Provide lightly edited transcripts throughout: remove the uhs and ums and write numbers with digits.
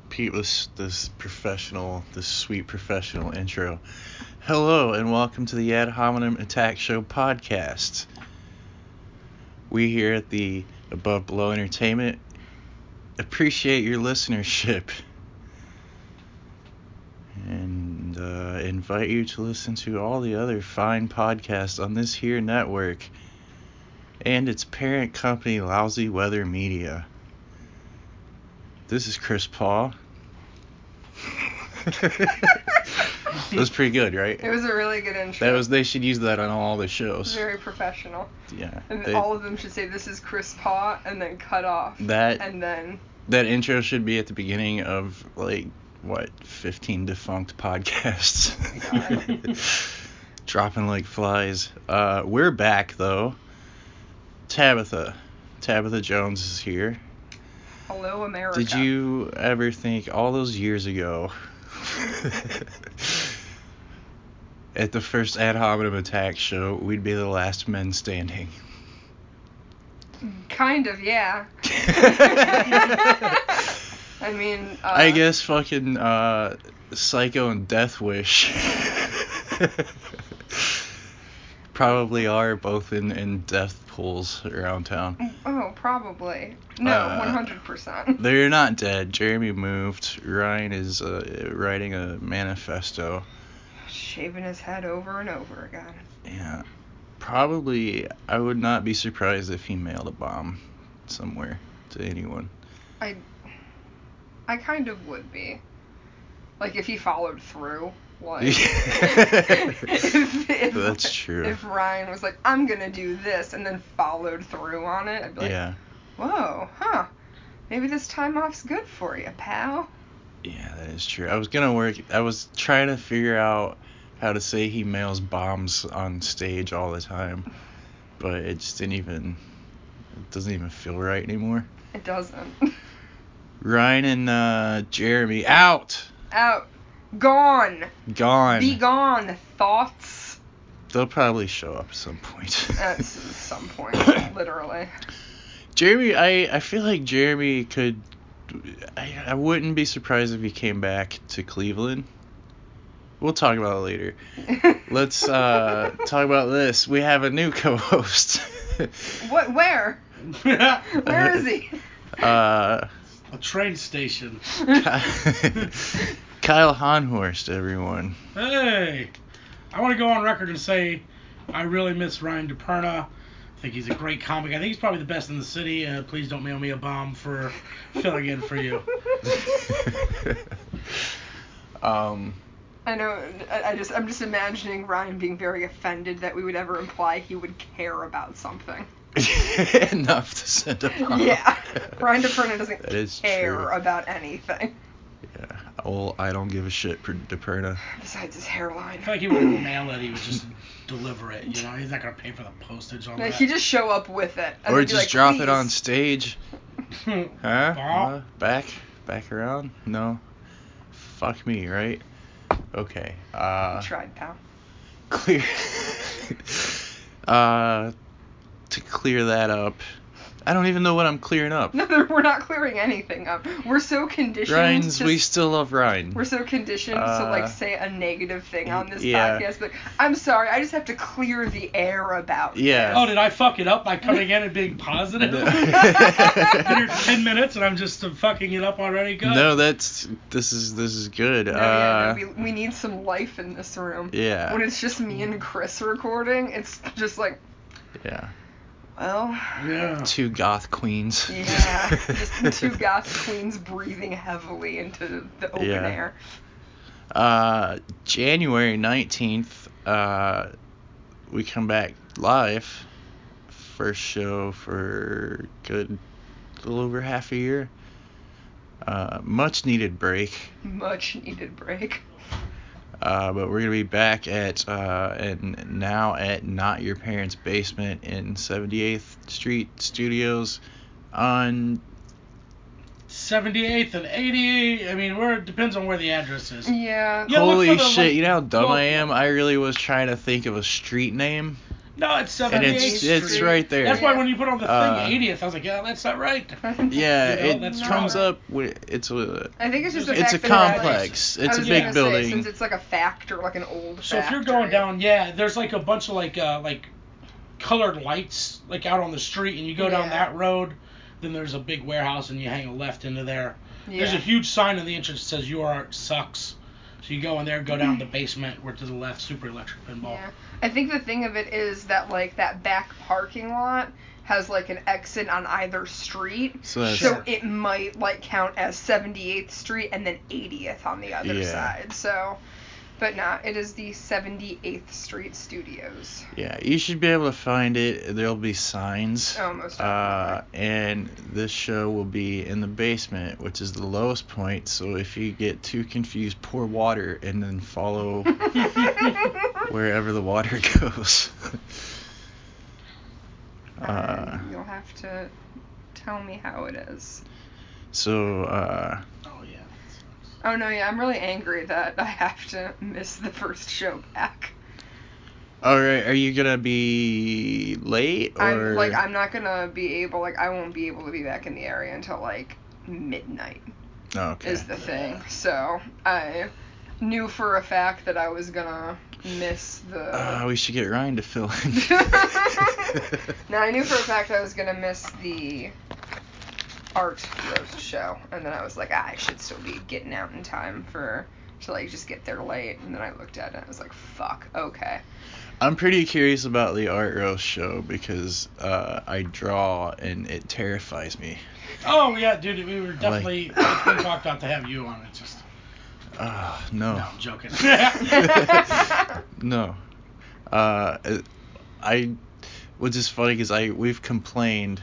repeat this sweet professional intro. Hello and welcome to the Ad Hominem Attack Show podcast. We here at the Above Below Entertainment appreciate your listenership and invite you to listen to all the other fine podcasts on this here network and its parent company, Lousy Weather Media. This is Chris Paul. That was pretty good, right? It was a really good intro. They should use that on all the shows. Very professional. Yeah. And all of them should say, "This is Chris Paul," and then cut off. That intro should be at the beginning of 15 defunct podcasts. Dropping like flies. We're back though. Tabitha Jones is here. Hello, America. Did you ever think all those years ago at the first Ad Hominem Attack show we'd be the last men standing? Kind of, yeah. I mean, I guess fucking Psycho and Death Wish probably are both in death pools around town. Oh, probably. No, 100%. They're not dead. Jeremy moved. Ryan is writing a manifesto. Shaving his head over and over again. Yeah. Probably, I would not be surprised if he mailed a bomb somewhere to anyone. I kind of would be. Like, if he followed through. Like, if that's true. If Ryan was like, "I'm gonna do this," and then followed through on it, I'd be like, yeah. Whoa, huh. Maybe this time off's good for you, pal. Yeah, that is true. I was trying to figure out how to say he mails bombs on stage all the time, but it just doesn't even feel right anymore. It doesn't. Ryan and Jeremy, out! Gone. Be gone, thoughts. They'll probably show up at some point. At some point, literally. Jeremy, I feel like Jeremy could... I wouldn't be surprised if he came back to Cleveland. We'll talk about it later. Let's talk about this. We have a new co-host. What? Where? Where is he? A train station. Kyle Honhorst, everyone. Hey! I want to go on record and say I really miss Ryan DePerna. I think he's a great comic. I think he's probably the best in the city. Please don't mail me a bomb for filling in for you. I know. I'm just imagining Ryan being very offended that we would ever imply he would care about something. Enough to send a bomb. Yeah. Ryan DePerna doesn't care true. about anything. Yeah. Well, I don't give a shit for DePerna. Besides his hairline. I feel like he wouldn't mail it. He would just deliver it. You know, he's not gonna pay for the postage on that. He'd just show up with it. And or be just like, drop "Please." it on stage. Huh? Bomb? Back around? No. Fuck me, right? Okay. You tried, pal. Clear. To clear that up. I don't even know what I'm clearing up. No, we're not clearing anything up. We're so conditioned. We still love Ryan. We're so conditioned to say a negative thing on this yeah. podcast. But I'm sorry, I just have to clear the air about Yeah. Oh, did I fuck it up by coming in and being positive? Been here 10 minutes and I'm just fucking it up already? Good. No, this is good. We need some life in this room. Yeah. When it's just me and Chris recording, it's just like. Yeah. Well. Yeah. Two goth queens. Yeah. Just two goth queens breathing heavily into the open air. January 19th, we come back live. First show for a little over half a year. Much needed break. But we're going to be back at Not Your Parents' Basement in 78th Street Studios on 78th and 88. I mean, it depends on where the address is. Yeah. Holy shit, you know how dumb I am? I really was trying to think of a street name. No, it's And 78th it's Street. right there. That's why when you put on the thing 80th, I was like, yeah, that's not right. Yeah, You know, that's it comes right. up with it's a I think it's just the it's fact a that complex. Like, it's I a was big gonna building. Say, since it's like a factory, like an old So if factory. you're going down, there's like a bunch of like colored lights like out on the street, and you go down that road, then there's a big warehouse, and you hang a left into there. Yeah. There's a huge sign on the entrance that says "Your Art Sucks." So you go in there, go down the basement, where to the left, Super Electric Pinball. Yeah, I think the thing of it is that like that back parking lot has like an exit on either street, so it might like count as 78th Street and then 80th on the other side. So, but nah, it is the 78th Street Studios. Yeah, you should be able to find it. There'll be signs. Almost definitely. And this show will be in the basement, which is the lowest point. So if you get too confused, pour water and then follow wherever the water goes. You'll have to tell me how it is. So, Oh, no, yeah, I'm really angry that I have to miss the first show back. Alright, are you gonna be late, or? I'm not gonna be able, I won't be able to be back in the area until, midnight. Okay. Is the thing. So, I knew for a fact that I was gonna miss the... we should get Ryan to fill in. No, I knew for a fact I was gonna miss the art roast show, and then I was like, I should still be getting out in time to just get there late, and then I looked at it and I was like, fuck, okay. I'm pretty curious about the art roast show because I draw and it terrifies me. Oh yeah, dude, we were definitely it's been talked about to have you on it. Just no. No, I'm joking. No. Which is funny because I've complained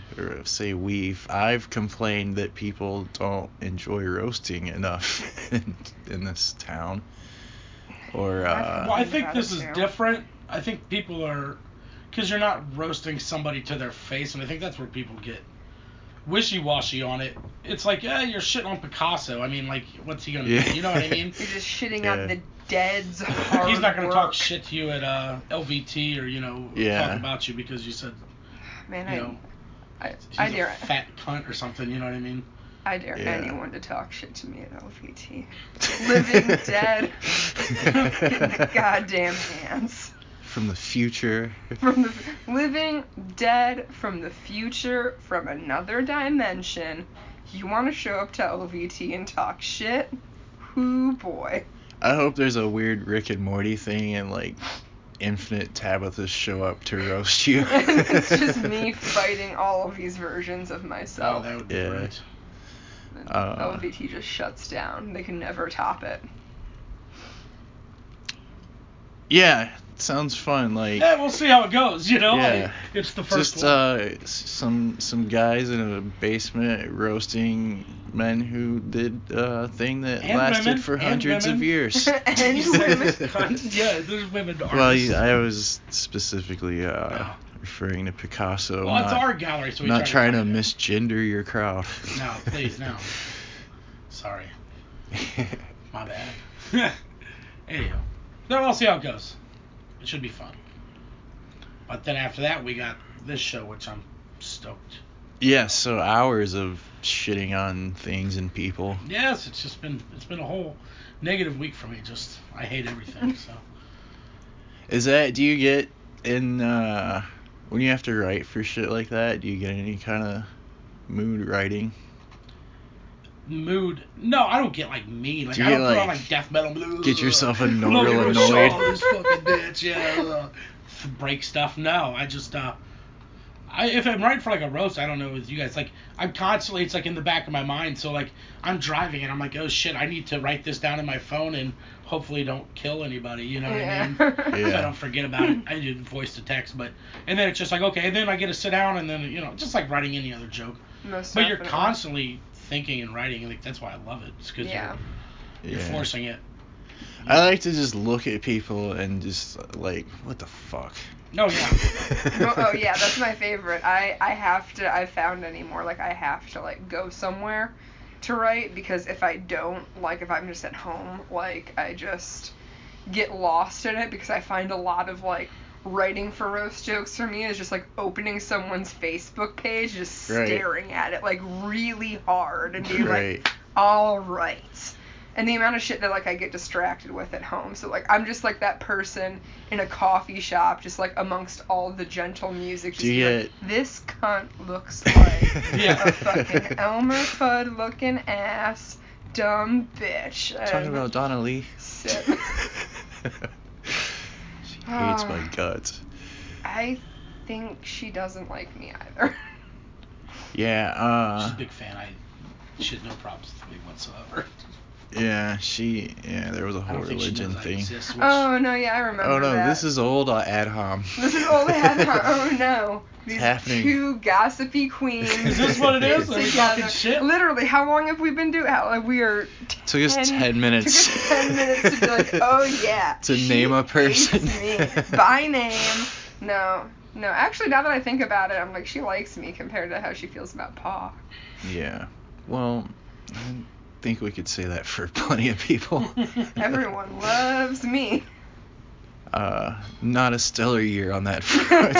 that people don't enjoy roasting enough in this town. Or well, I think this is different. I think people are, because you're not roasting somebody to their face, and I think that's where people get wishy-washy on it. It's like, you're shitting on Picasso. I mean, what's he gonna do? You know what I mean? You're just shitting on the dead's hard He's not gonna work. talk shit to you at LVT or talk about you because you said, man, he's a fat cunt or something. You know what I mean? I dare anyone to talk shit to me at LVT. Living dead in the goddamn hands. From the future. Living dead from the future, from another dimension. You want to show up to LVT and talk shit? Hoo boy. I hope there's a weird Rick and Morty thing and infinite Tabithas show up to roast you. It's just me fighting all of these versions of myself. Oh, that would be great. LVT just shuts down. They can never top it. Yeah, sounds fun. We'll see how it goes. Yeah. It's the first one. Some guys in a basement roasting men who did a thing that lasted for hundreds of years. And women. Yeah, there's women artists. Well, I was specifically referring to Picasso. Well, it's our gallery, so we not trying to misgender your crowd. No, please, no. Sorry. My bad. Anyhow. Then we'll see how it goes. It should be fun. But then after that, we got this show, which I'm stoked. Yeah, so hours of shitting on things and people. Yes, it's been a whole negative week for me. Just, I hate everything, so. Do you get in, when you have to write for shit like that, do you get any kind of mood writing? Mood? No, I don't get mean. I don't put on death metal. Get yourself real annoyed. This fucking bitch, break stuff. No, I just if I'm writing for a roast, I don't know with you guys. I'm constantly, it's in the back of my mind. So I'm driving and I'm like, oh shit, I need to write this down in my phone and hopefully don't kill anybody. You know what I mean? Yeah. So I don't forget about it. I do voice to text, and then it's just okay. And then I get to sit down and then just like writing any other joke. Most but definitely. You're constantly thinking and writing, and that's why I love it. It's because you're forcing it. I like to just look at people and just what the fuck. Oh yeah. Oh yeah, that's my favorite. I've found anymore I have to go somewhere to write, because if I don't, if I'm just at home, I just get lost in it, because I find a lot of writing for roast jokes for me is just like opening someone's Facebook page, just staring at it like really hard and being like, all right. And the amount of shit that like I get distracted with at home. So like I'm just like that person in a coffee shop, just like amongst all the gentle music, just like, this cunt looks like a fucking Elmer Fudd looking ass dumb bitch. Talking about Donna Lee. She hates my guts. I think she doesn't like me either. Yeah, she's a big fan. She had no problems with me whatsoever. Yeah, there was a whole religion thing. Oh, no, yeah, I remember that. Oh, no, this is old ad hom. This is old ad hom. Oh, no. These happening. Two gossipy queens. Is this what it is? Are we talking shit? Literally, how long have we been doing? We are. Took us 10 minutes. Took us 10 minutes to be like, oh yeah. To name a person. Me. By name. No, actually, now that I think about it, I'm like, she likes me compared to how she feels about Pa. Yeah. Well, I think we could say that for plenty of people. Everyone loves me. Not a stellar year on that front.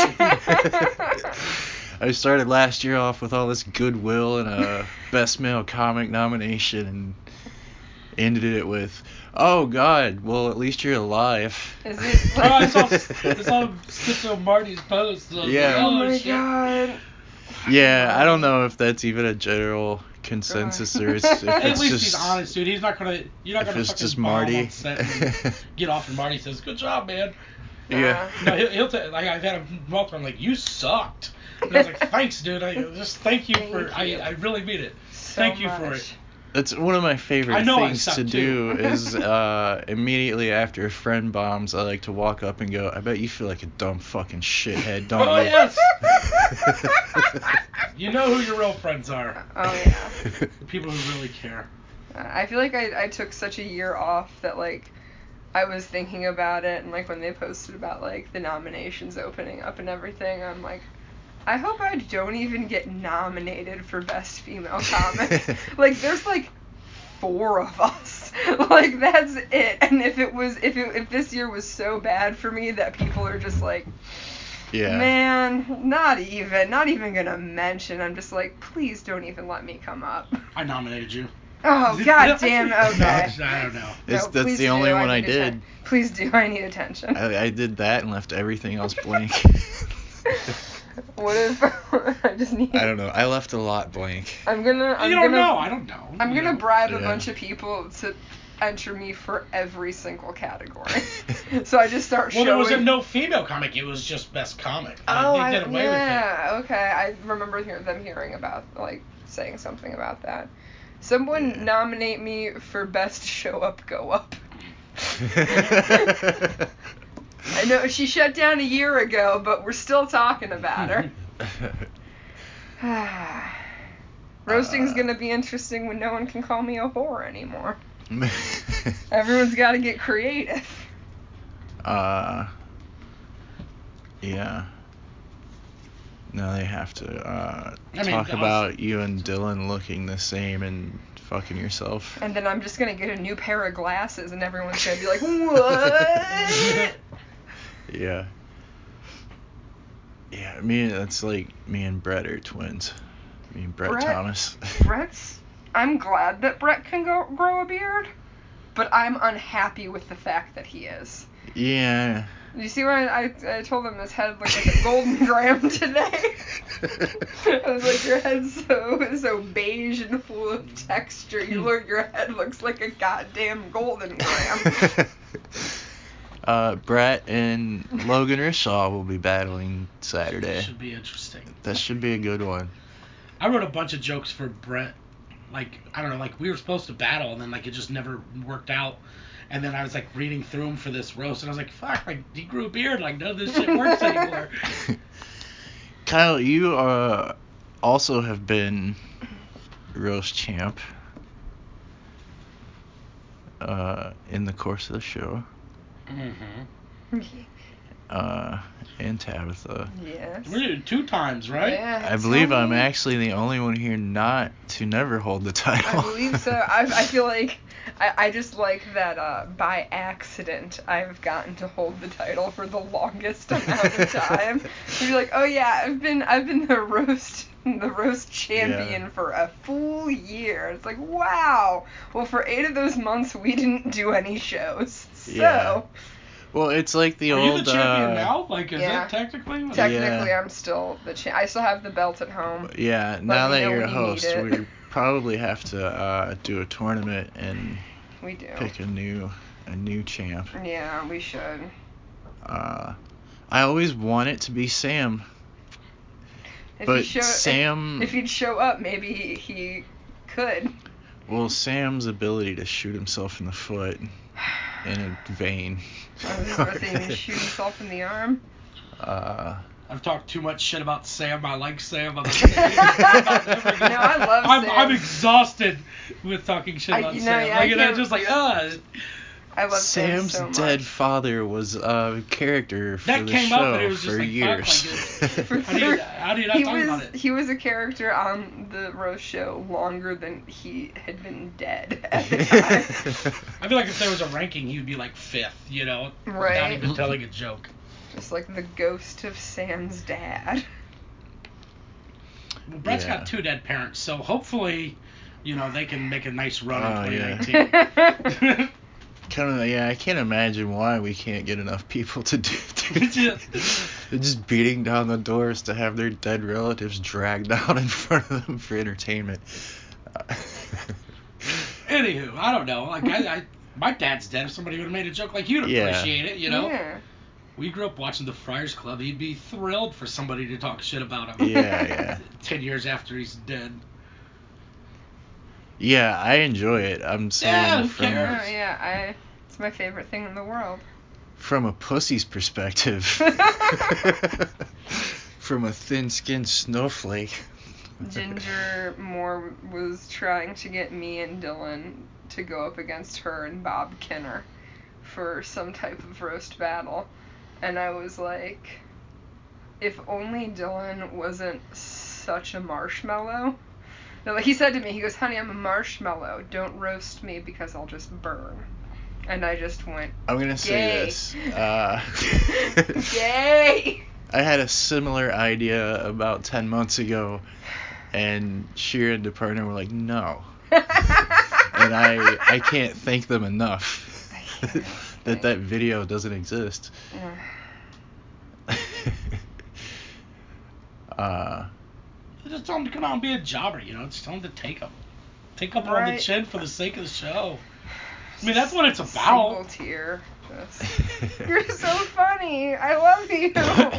I started last year off with all this goodwill and a Best Male Comic nomination and ended it with, oh God, well at least you're alive. Is it? I saw Schizo Marty's post. Yeah. Oh my God. Yeah, I don't know if that's even a general consensus or if it's at least just, he's honest, dude. You're not gonna fucking just bomb Marty. On set and get off and Marty says, "Good job, man." Yeah. No, he'll like I've had him multiple. I'm like, you sucked. And I was like, thanks, dude. I just thank you for. I really mean it. Thank you for it. That's one of my favorite things to do is immediately after a friend bombs, I like to walk up and go, I bet you feel like a dumb fucking shithead, don't you? Oh, yes! You know who your real friends are. Oh, yeah. The people who really care. I feel like I took such a year off that, like, I was thinking about it, and, like, when they posted about, like, the nominations opening up and everything, I'm like, I hope I don't even get nominated for Best Female Comic. Like, there's, like, 4 of us. Like, that's it. And if this year was so bad for me that people are just like, man, not even gonna mention. I'm just like, please don't even let me come up. I nominated you. Oh, God damn, okay. No, I don't know. That's the only one I did. Please do, I need attention. I did that and left everything else blank. What if I just need... I don't know. I left a lot blank. I don't know. I'm gonna bribe a bunch of people to enter me for every single category. So I just start showing... Well, there was no female comic. It was just Best Comic. They did away with it. Okay. I remember them hearing about, like, saying something about that. Someone nominate me for Best Show Up, Go Up. I know she shut down a year ago, but we're still talking about her. Roasting's gonna be interesting when no one can call me a whore anymore. Everyone's got to get creative. Yeah. No, they have to talk about you and Dylan looking the same and fucking yourself. And then I'm just gonna get a new pair of glasses, and everyone's gonna be like, what? Yeah. Yeah, that's like me and Brett are twins. Me and Brett Thomas. I'm glad that Brett can grow a beard, but I'm unhappy with the fact that he is. Yeah. You see when I told him his head looked like a golden graham today? I was like, your head's so beige and full of texture. Your head looks like a goddamn golden graham. Brett and Logan Rishaw will be battling Saturday. That should be interesting. That should be a good one. I wrote a bunch of jokes for Brett. Like, I don't know, like, we were supposed to battle, and then, like, it just never worked out. And then I was, like, reading through them for this roast, and I was like, fuck, like, he grew a beard. Like, none of this shit works anymore. Kyle, you also have been roast champ in the course of the show. Mm-hmm. And Tabitha. Yes. We did it 2 times, right? Yeah, I believe I'm actually the only one here not to never hold the title. I believe so. I feel like I just like that by accident I've gotten to hold the title for the longest amount of time. You'd be like, oh yeah, I've been the roast champion for a full year. It's like, wow. Well, for 8 of those months we didn't do any shows. So. Yeah. Well, it's like the Are old. You the champion now? Like, is that technically? Technically, I'm still the champ. I still have the belt at home. Yeah. Now that you're a host, we probably have to do a tournament and we do pick a new champ. Yeah, we should. I always want it to be Sam. If he'd show up, maybe he could. Well, Sam's ability to shoot himself in the foot in a vein. Shoot himself in the arm? I've talked too much shit about Sam. I like Sam. No, I love Sam. I'm exhausted with talking shit about Sam. Yeah, I love Sam's Sam so much. Dead father was a character for that the came show up and it was for just years. How do you not talk about it? He was a character on the roast show longer than he had been dead at the time. I feel like if there was a ranking, he would be like 5th, right? Without even telling a joke. Just like the ghost of Sam's dad. Well, Brett's got 2 dead parents, so hopefully, they can make a nice run in 2019. I can't imagine why we can't get enough people to do it. They're just beating down the doors to have their dead relatives dragged out in front of them for entertainment. Anywho, I don't know. Like, my dad's dead. If somebody would have made a joke like you'd appreciate it, Yeah. We grew up watching the Friars Club. He'd be thrilled for somebody to talk shit about him. Yeah. 10 years after he's dead. Yeah, I enjoy it. I'm saying it's my favorite thing in the world. From a pussy's perspective. From a thin-skinned snowflake. Ginger Moore was trying to get me and Dylan to go up against her and Bob Kenner for some type of roast battle. And I was like, if only Dylan wasn't such a marshmallow. No, like he said to me, he goes, honey, I'm a marshmallow. Don't roast me because I'll just burn. And I just went, I'm going to say this. Gay! I had a similar idea about 10 months ago, and Sheer and DePartner were like, no. And I can't thank them enough that video doesn't exist. Just tell him to come out and be a jobber, Just tell him to take up on the chin for the sake of the show. I mean, that's what it's about. Single tear. You're so funny. I love you.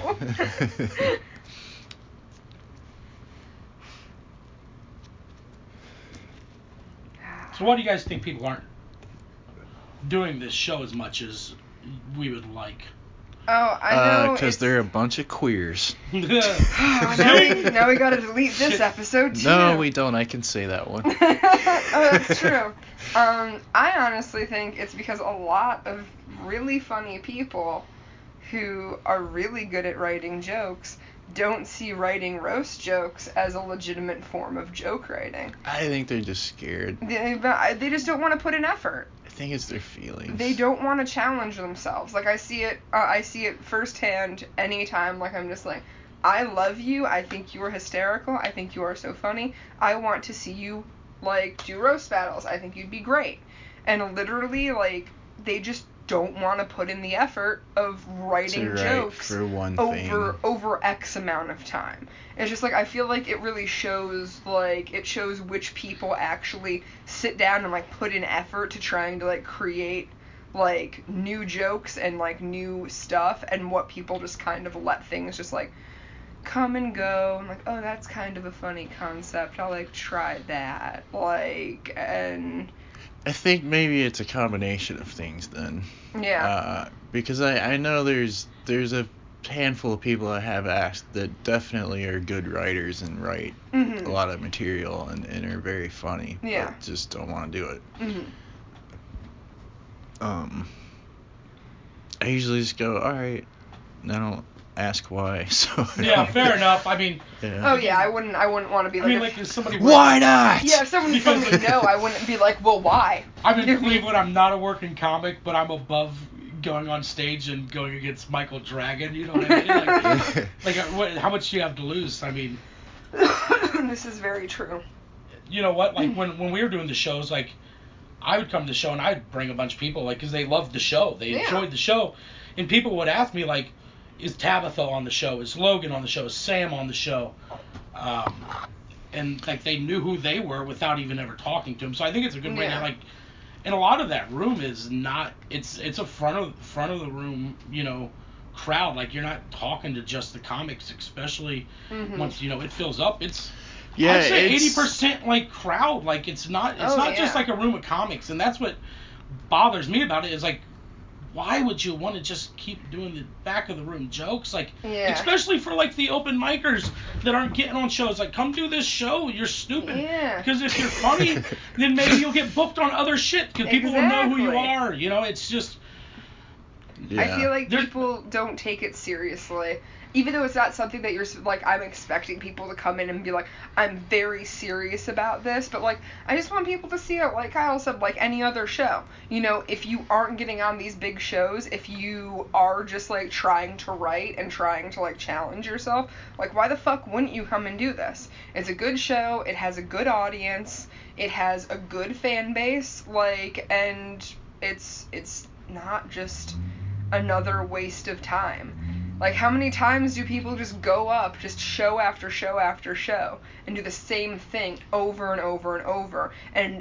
So why do you guys think people aren't doing this show as much as we would like? Oh, I know. Because they're a bunch of queers. Now we gotta delete this episode too. No, we don't. I can say that one. Oh, that's true. I honestly think it's because a lot of really funny people who are really good at writing jokes don't see writing roast jokes as a legitimate form of joke writing. I think they're just scared. They just don't want to put in effort. I think it's their feelings. They don't want to challenge themselves. Like I see it firsthand anytime. Like I'm just like, I love you. I think you are hysterical. I think you are so funny. I want to see you like do roast battles. I think you'd be great. And literally like they just don't want to put in the effort of writing jokes for one over X amount of time. It's just like I feel like it really shows which people actually sit down and like put in effort to trying to like create like new jokes and like new stuff, and what people just kind of let things just like come and go. I'm like, oh, that's kind of a funny concept. I'll like try that. Like, and I think maybe it's a combination of things then. Yeah. Because I know there's a handful of people I have asked that definitely are good writers and write a lot of material and are very funny. Yeah. But just don't want to do it. I usually just go, all right, and I don't ask why. So yeah, fair enough. I mean, oh yeah, I wouldn't want to be like. Is somebody why not? Yeah, if someone told me no, I wouldn't be like, well, why? I'm in Cleveland. I'm not a working comic, but I'm above going on stage and going against Michael Dragon. You know what I mean? How much do you have to lose? I mean, this is very true. You know what? Like when we were doing the shows, like I would come to the show and I'd bring a bunch of people, like, because they loved the show, they enjoyed the show, and people would ask me, like, is Tabitha on the show? Is Logan on the show? Is Sam on the show? And like they knew who they were without even ever talking to them. So I think it's a good way to, like, and a lot of that room is not, it's a front of the room, you know, crowd. Like, you're not talking to just the comics, especially once, you know, it fills up. It's I'd say 80% like crowd. Like, it's not just like a room of comics, and that's what bothers me about it is, like, why would you want to just keep doing the back of the room jokes? Like, especially for, like, the open micers that aren't getting on shows. Like, come do this show. You're stupid. Yeah. Because if you're funny, then maybe you'll get booked on other shit because people will know who you are. You know, it's just... Yeah. I feel like people don't take it seriously. Even though it's not something that you're, like, I'm expecting people to come in and be like, I'm very serious about this, but, like, I just want people to see it, like Kyle said, like any other show. You know, if you aren't getting on these big shows, if you are just, like, trying to write and trying to, like, challenge yourself, like, why the fuck wouldn't you come and do this? It's a good show, it has a good audience, it has a good fan base, like, and it's not just another waste of time. Like, how many times do people just go up, just show after show after show, and do the same thing over and over and over, and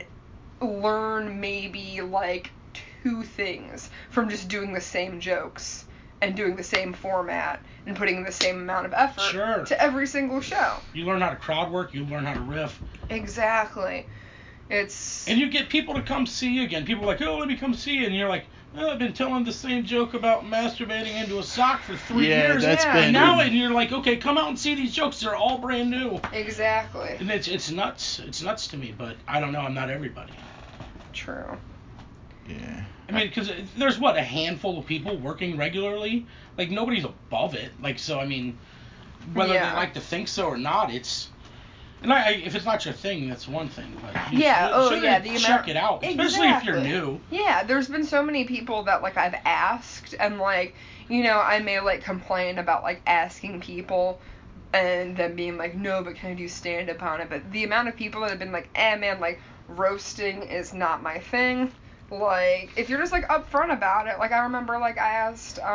learn maybe, like, 2 things from just doing the same jokes, and doing the same format, and putting the same amount of effort to every single show. You learn how to crowd work, you learn how to riff. Exactly. And you get people to come see you again. People are like, oh, let me come see you, and you're like, oh, I've been telling the same joke about masturbating into a sock for 3 years. And now you're like, okay, come out and see these jokes. They're all brand new. Exactly. And it's nuts. It's nuts to me, but I don't know. I'm not everybody. True. Yeah. I mean, because there's, a handful of people working regularly? Like, nobody's above it. Like, so, I mean, whether they like to think so or not, it's... And if it's not your thing, that's one thing. But you should check it out, especially if you're new. Yeah, there's been so many people that, like, I've asked, and, like, you know, I may, like, complain about, like, asking people and them being like, no, but can I do stand-up on it? But the amount of people that have been like, man, like, roasting is not my thing. Like, if you're just, like, upfront about it, like, I remember, like, I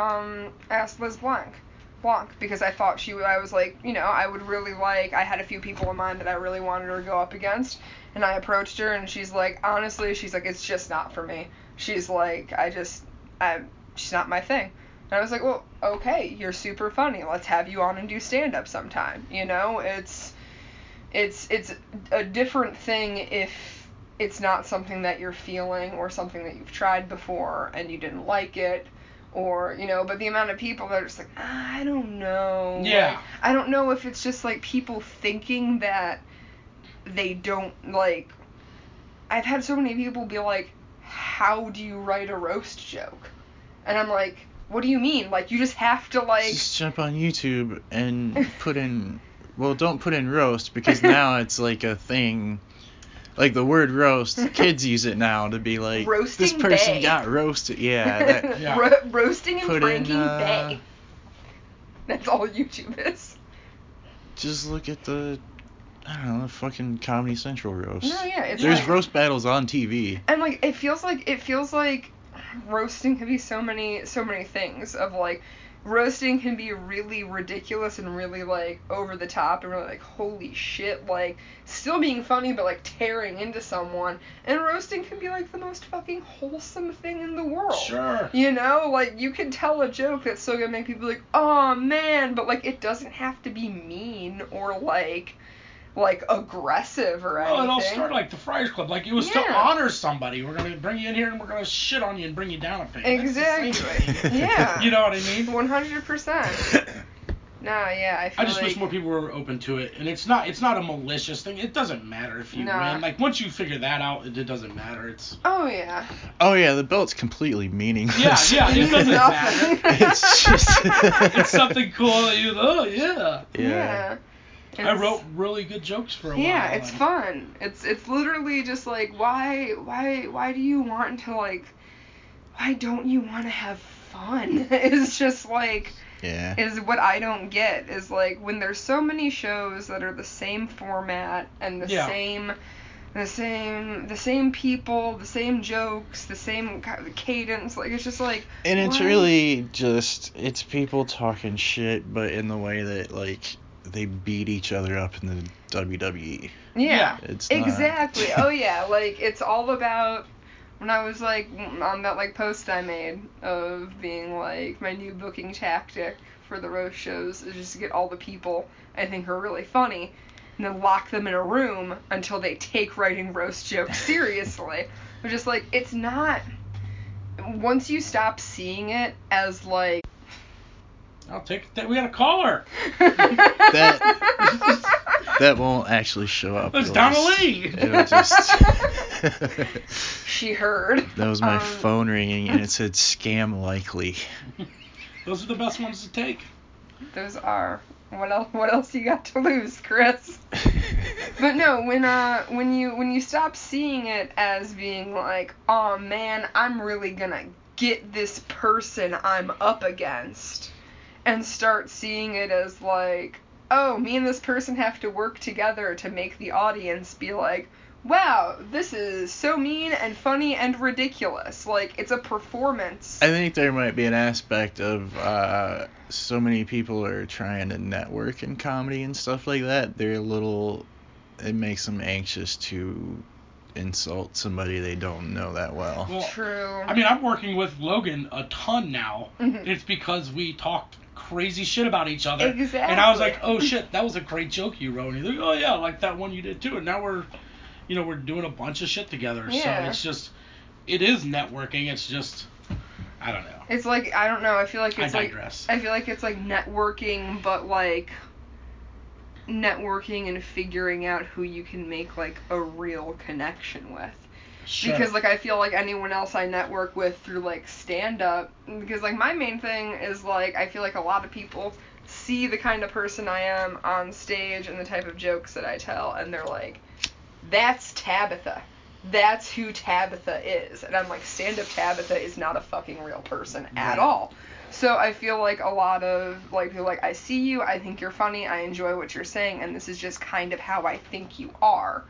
asked Liz Blanc, because I thought I was like, you know, I would really like, I had a few people in mind that I really wanted her to go up against, and I approached her, and she's like, honestly, she's like, it's just not for me. She's like, she's not my thing. And I was like, well, okay, you're super funny, let's have you on and do stand-up sometime, you know, it's a different thing if it's not something that you're feeling, or something that you've tried before, and you didn't like it, or, you know, but the amount of people that are just like, I don't know. Yeah. Like, I don't know if it's just, like, people thinking that they don't, like, I've had so many people be like, how do you write a roast joke? And I'm like, what do you mean? Like, you just have to, like... Just jump on YouTube and put in... Well, don't put in roast, because now it's, like, a thing... Like, the word roast, kids use it now to be like, roasting this person bae. Got roasted. Yeah. Roasting and pranking bae. That's all YouTube is. Just look at the, I don't know, fucking Comedy Central roast. No, yeah. There's like, roast battles on TV. And, like, it feels like roasting can be so many things of, like, roasting can be really ridiculous and really, like, over the top and really, like, holy shit, like, still being funny but, like, tearing into someone. And roasting can be, like, the most fucking wholesome thing in the world. Sure. You know? Like, you can tell a joke that's still gonna make people like, oh, man, but, like, it doesn't have to be mean or, like, aggressive or anything. Well, it all started like the Friars Club. Like, it was to honor somebody. We're going to bring you in here and we're going to shit on you and bring you down a peg. Exactly. Yeah. You know what I mean? 100%. No, yeah, I just wish more people were open to it. And it's not a malicious thing. It doesn't matter if you win. Like, once you figure that out, it doesn't matter. It's... Oh, yeah. Oh, yeah, the belt's completely meaningless. Yeah, it doesn't matter. It's just... It's something cool that you... Oh, yeah. Yeah. I wrote really good jokes for a while. Yeah, it's fun. It's literally just like, why do you want to, like, why don't you want to have fun? It's just like, is what I don't get, is like, when there's so many shows that are the same format and the same people, the same jokes, the same cadence, like, it's just like, and it's really just, it's people talking shit, but in the way that, like, they beat each other up in the WWE. Yeah, it's exactly. Oh yeah, like, it's all about, when I was, like, on that, like, post I made of being, like, my new booking tactic for the roast shows is just to get all the people I think are really funny and then lock them in a room until they take writing roast jokes seriously. But just, like, it's not, once you stop seeing it as, like, I'll take that. We got a caller. that won't actually show up. It's Donna Lee. It'll just. She heard. That was my phone ringing, and it said scam likely. Those are the best ones to take. Those are. What else you got to lose, Chris? But no, when you stop seeing it as being like, oh man, I'm really gonna get this person I'm up against, and start seeing it as like, oh, me and this person have to work together to make the audience be like, wow, this is so mean and funny and ridiculous. Like, it's a performance. I think there might be an aspect of so many people are trying to network in comedy and stuff like that. It makes them anxious to insult somebody they don't know that well. True. I mean, I'm working with Logan a ton now. Mm-hmm. It's because we talked crazy shit about each other. Exactly. And I was like, oh shit, that was a great joke you wrote. And he's like, oh yeah, like that one you did too. And now we're doing a bunch of shit together. Yeah. So it's just, it is networking. It's just, I don't know. It's like, I don't know. I feel like it's I digress. I feel like it's like networking, but like networking and figuring out who you can make like a real connection with. Sure. Because like I feel like anyone else I network with through like stand up, because like my main thing is like I feel like a lot of people see the kind of person I am on stage and the type of jokes that I tell, and they're like, that's Tabitha. That's who Tabitha is. And I'm like, stand-up Tabitha is not a fucking real person at all. So I feel like a lot of, like, people like, I see you, I think you're funny, I enjoy what you're saying, and this is just kind of how I think you are.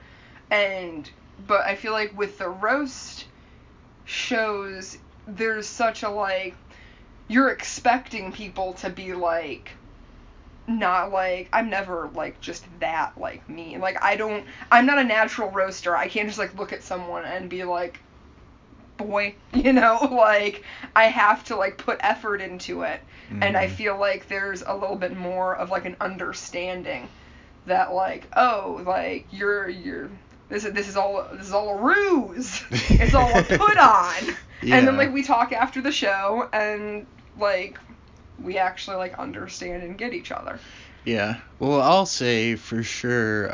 But I feel like with the roast shows, there's such a, like, you're expecting people to be, like, not like, I'm never like just that like me. Like I'm not a natural roaster. I can't just like look at someone and be like, boy, like I have to like put effort into it. Mm-hmm. And I feel like there's a little bit more of like an understanding that like, oh, like you're this is all a ruse. It's all a put on. Yeah. And then like we talk after the show and like we actually like understand and get each other. Yeah. Well, I'll say for sure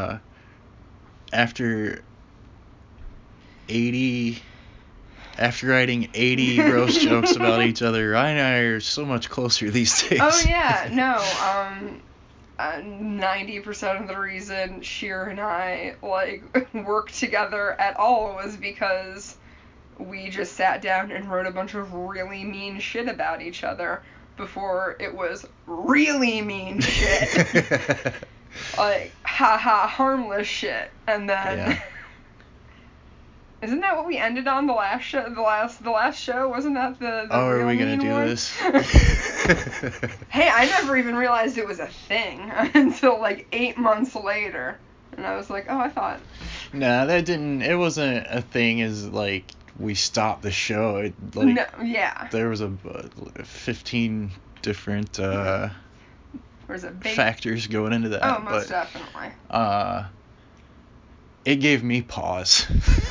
after writing 80 roast jokes about each other, Ryan and I are so much closer these days. Oh yeah, no. 90% of the reason Sheer and I like worked together at all was because we just sat down and wrote a bunch of really mean shit about each other before it was really mean shit. Like, haha, harmless shit. And then... Yeah. Isn't that what we ended on the last show? The last show? Wasn't that the oh, real are we going to do one? this? Hey, I never even realized it was a thing until like 8 months later. And I was like, oh, I thought... Nah, it wasn't a thing as like... we stopped the show. No, yeah. There was 15 different factors going into that. Oh, most definitely. It gave me pause.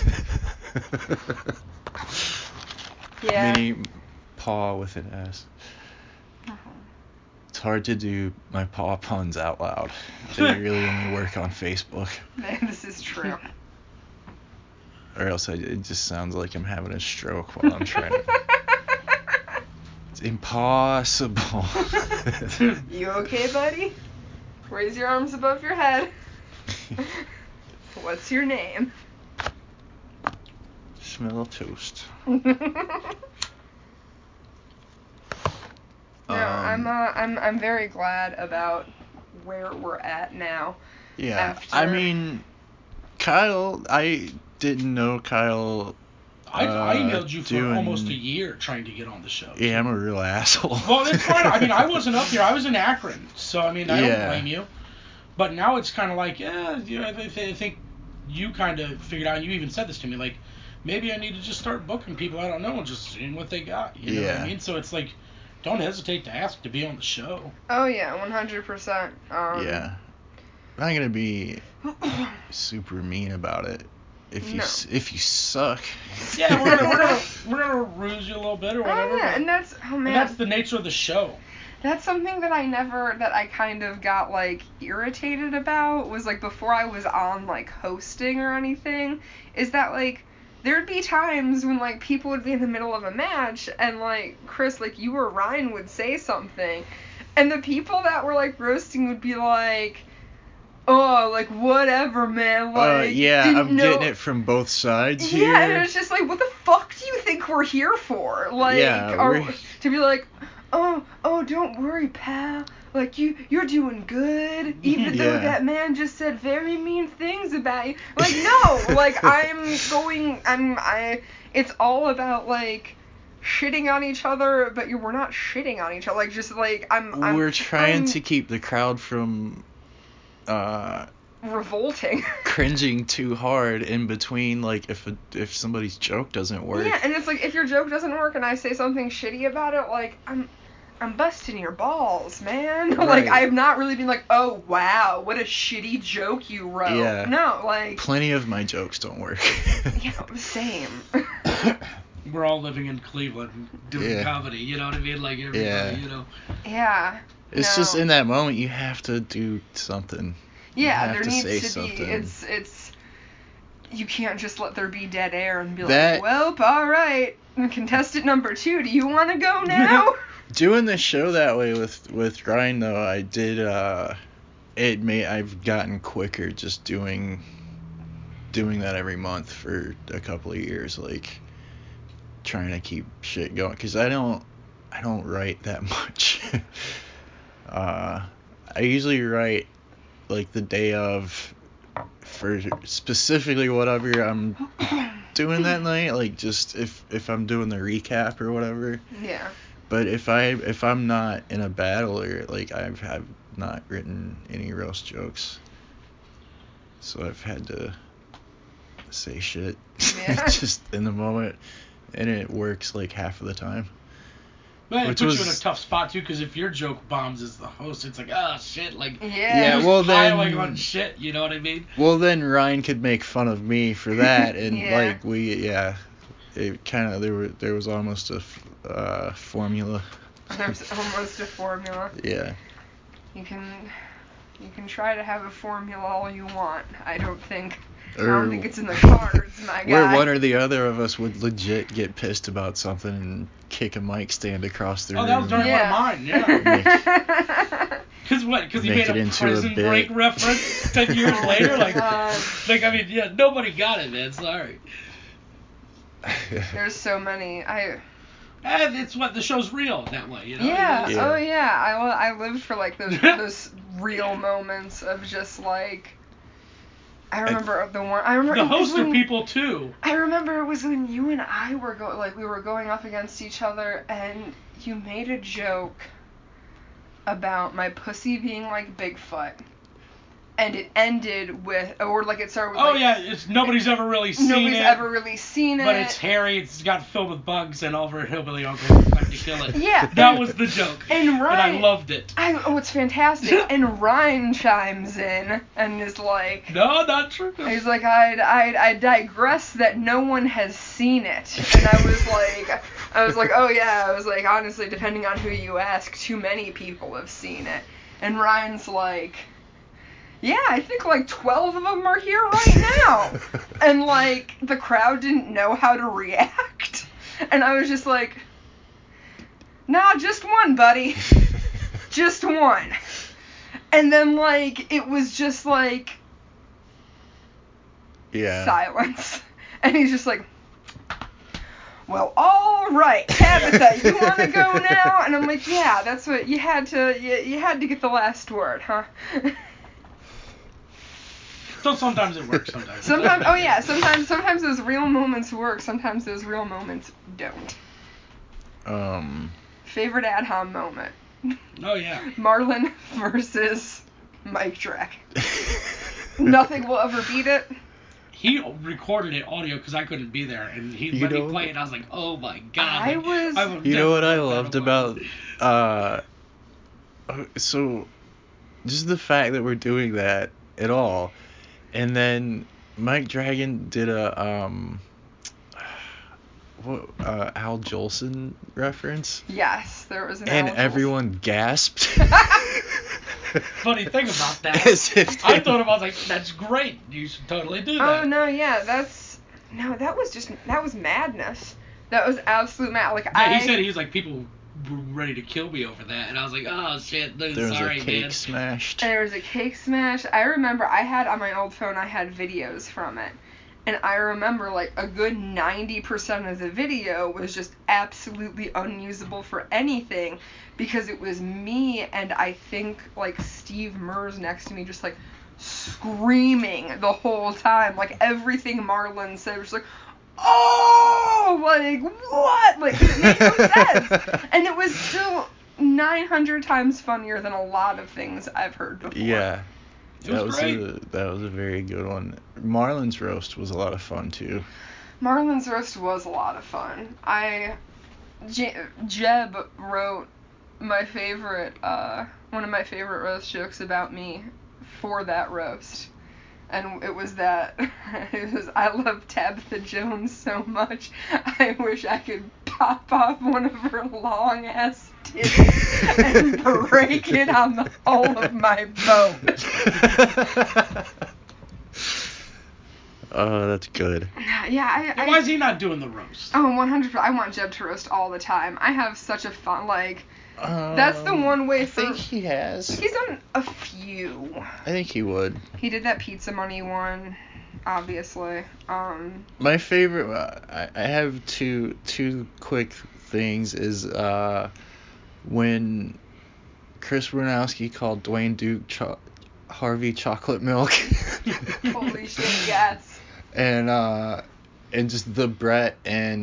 Yeah. Mini paw with an S. Uh-huh. It's hard to do my paw puns out loud. They really only work on Facebook. This is true. Or else it just sounds like I'm having a stroke while I'm trying to... It's impossible. You okay, buddy? Raise your arms above your head. What's your name? Smell toast. No, I'm very glad about where we're at now. Yeah, I mean, Kyle, I didn't know Kyle. I emailed you for almost a year trying to get on the show. Yeah, I'm a real asshole. Well, it's fine. I mean, I wasn't up here. I was in Akron, so I mean, I don't blame you. But now it's kind of like, I think you kind of figured out. You even said this to me, like, maybe I need to just start booking people I don't know and just seeing what they got. You know what I mean? So it's like, don't hesitate to ask to be on the show. Oh yeah, 100%. Yeah, I'm not gonna be super mean about it. If you suck. Yeah, we're gonna ruse you a little bit or whatever. Oh yeah, and that's the nature of the show. That's something that I kind of got like irritated about was like before I was on like hosting or anything, is that like there'd be times when like people would be in the middle of a match and like Chris, like you or Ryan would say something, and the people that were like roasting would be like, oh, like, whatever, man, like, I'm getting it from both sides here. Yeah, and it's just like, what the fuck do you think we're here for? Like, to be like, oh, don't worry, pal, like, you're doing good, even though that man just said very mean things about you. Like, no, like, it's all about, like, shitting on each other, but we're not shitting on each other, like, just, like, we're trying to keep the crowd from revolting, cringing too hard in between, like if somebody's joke doesn't work. Yeah, and it's like if your joke doesn't work and I say something shitty about it, like I'm busting your balls, man. Right. Like I've not really been like, oh wow, what a shitty joke you wrote. Yeah. No, like plenty of my jokes don't work. Yeah, same. We're all living in Cleveland doing comedy, you know what I mean? Like everybody, you know. Yeah. It's just in that moment you have to do something. Yeah, there needs to be. It's. You can't just let there be dead air and be like, well, all right, contestant number 2, do you want to go now? Doing the show that way with Ryan though, I did. I've gotten quicker just doing that every month for a couple of years, like trying to keep shit going, because I don't write that much. I usually write like the day of for specifically whatever I'm doing that night, like just if I'm doing the recap or whatever. Yeah. But if I'm not in a battle or like I've not written any roast jokes, so I've had to say shit just in the moment, and it works like half of the time. But it puts you in a tough spot too, because if your joke bombs as the host, it's like, oh shit, like well then on shit, you know what I mean? Well then Ryan could make fun of me for that, and like it kind of there was almost a formula. There's almost a formula. Yeah. You can try to have a formula all you want. I don't think it's in the cards, my guy. Where one or the other of us would legit get pissed about something and kick a mic stand across the room. Oh, that was during one of mine, yeah. Because he made a Prison Break reference 10 years later? Like, I mean, nobody got it, man. Sorry. There's so many. It's what the show's real that way, you know? Yeah. Oh yeah. I lived for like those real moments of just like. I remember the host are people too. I remember it was when you and I were we were going up against each other, and you made a joke about my pussy being like Bigfoot. And it ended with, or like it started with. Oh yeah, nobody's ever really seen it. Nobody's ever really seen it. But it's hairy. It's got filled with bugs, and all of our hillbilly uncles would like to kill it. Yeah. That was the joke. And Ryan. And I loved it. It's fantastic. And Ryan chimes in and is like. No, not true. He's like, I digress that no one has seen it. And I was like, oh yeah. I was like, honestly, depending on who you ask, too many people have seen it. And Ryan's like. Yeah, I think like 12 of them are here right now. And like the crowd didn't know how to react. And I was just like, nah, just one, buddy. Just one. And then, like, it was just, like, silence. And he's just like, well, all right, Tabitha, you want to go now? And I'm like, yeah, that's what you had to get the last word, huh? So sometimes it works, sometimes. Sometimes those real moments work, sometimes those real moments don't. Favorite ad hom moment. Oh yeah. Marlon versus Mike Drake. Nothing will ever beat it. He recorded it audio because I couldn't be there, and he let me play it, and I was like, oh my god. You know what I loved about, so, just the fact that we're doing that at all, and then Mike Dragon did a, Al Jolson reference? Yes, there was an and everyone gasped. Funny thing about that, I thought about, like, that's great. You should totally do that. Oh no, yeah, that was madness. That was absolute mad. Like he said he was like, people were ready to kill me over that, and I was like, oh shit, dude, there sorry, was a cake man. smashed. And there was a cake smash. I remember I had on my old phone, I had videos from it. And I remember, like, a good 90% of the video was just absolutely unusable for anything because it was me and I think, like, Steve Mers next to me just, like, screaming the whole time. Like, everything Marlon said was like, oh, like, what? Like, it made no sense. And it was still 900 times funnier than a lot of things I've heard before. Yeah. That was a very good one. Marlon's roast was a lot of fun too. Marlon's roast was a lot of fun. Jeb wrote my favorite, one of my favorite roast jokes about me for that roast. And it was I love Tabitha Jones so much, I wish I could pop off one of her long ass titties and break it on the hull of my boat. Oh, that's good. Yeah, why is he not doing the roast? Oh, 100%. I want Jeb to roast all the time. I have such a fun, like, that's the one way for... I think he has. He's done a few. I think he would. He did that Pizza Money one, obviously. My favorite, I have two quick things, is when Chris Bernowski called Dwayne Duke Harvey Chocolate Milk. Holy shit, yes. And just the Brett and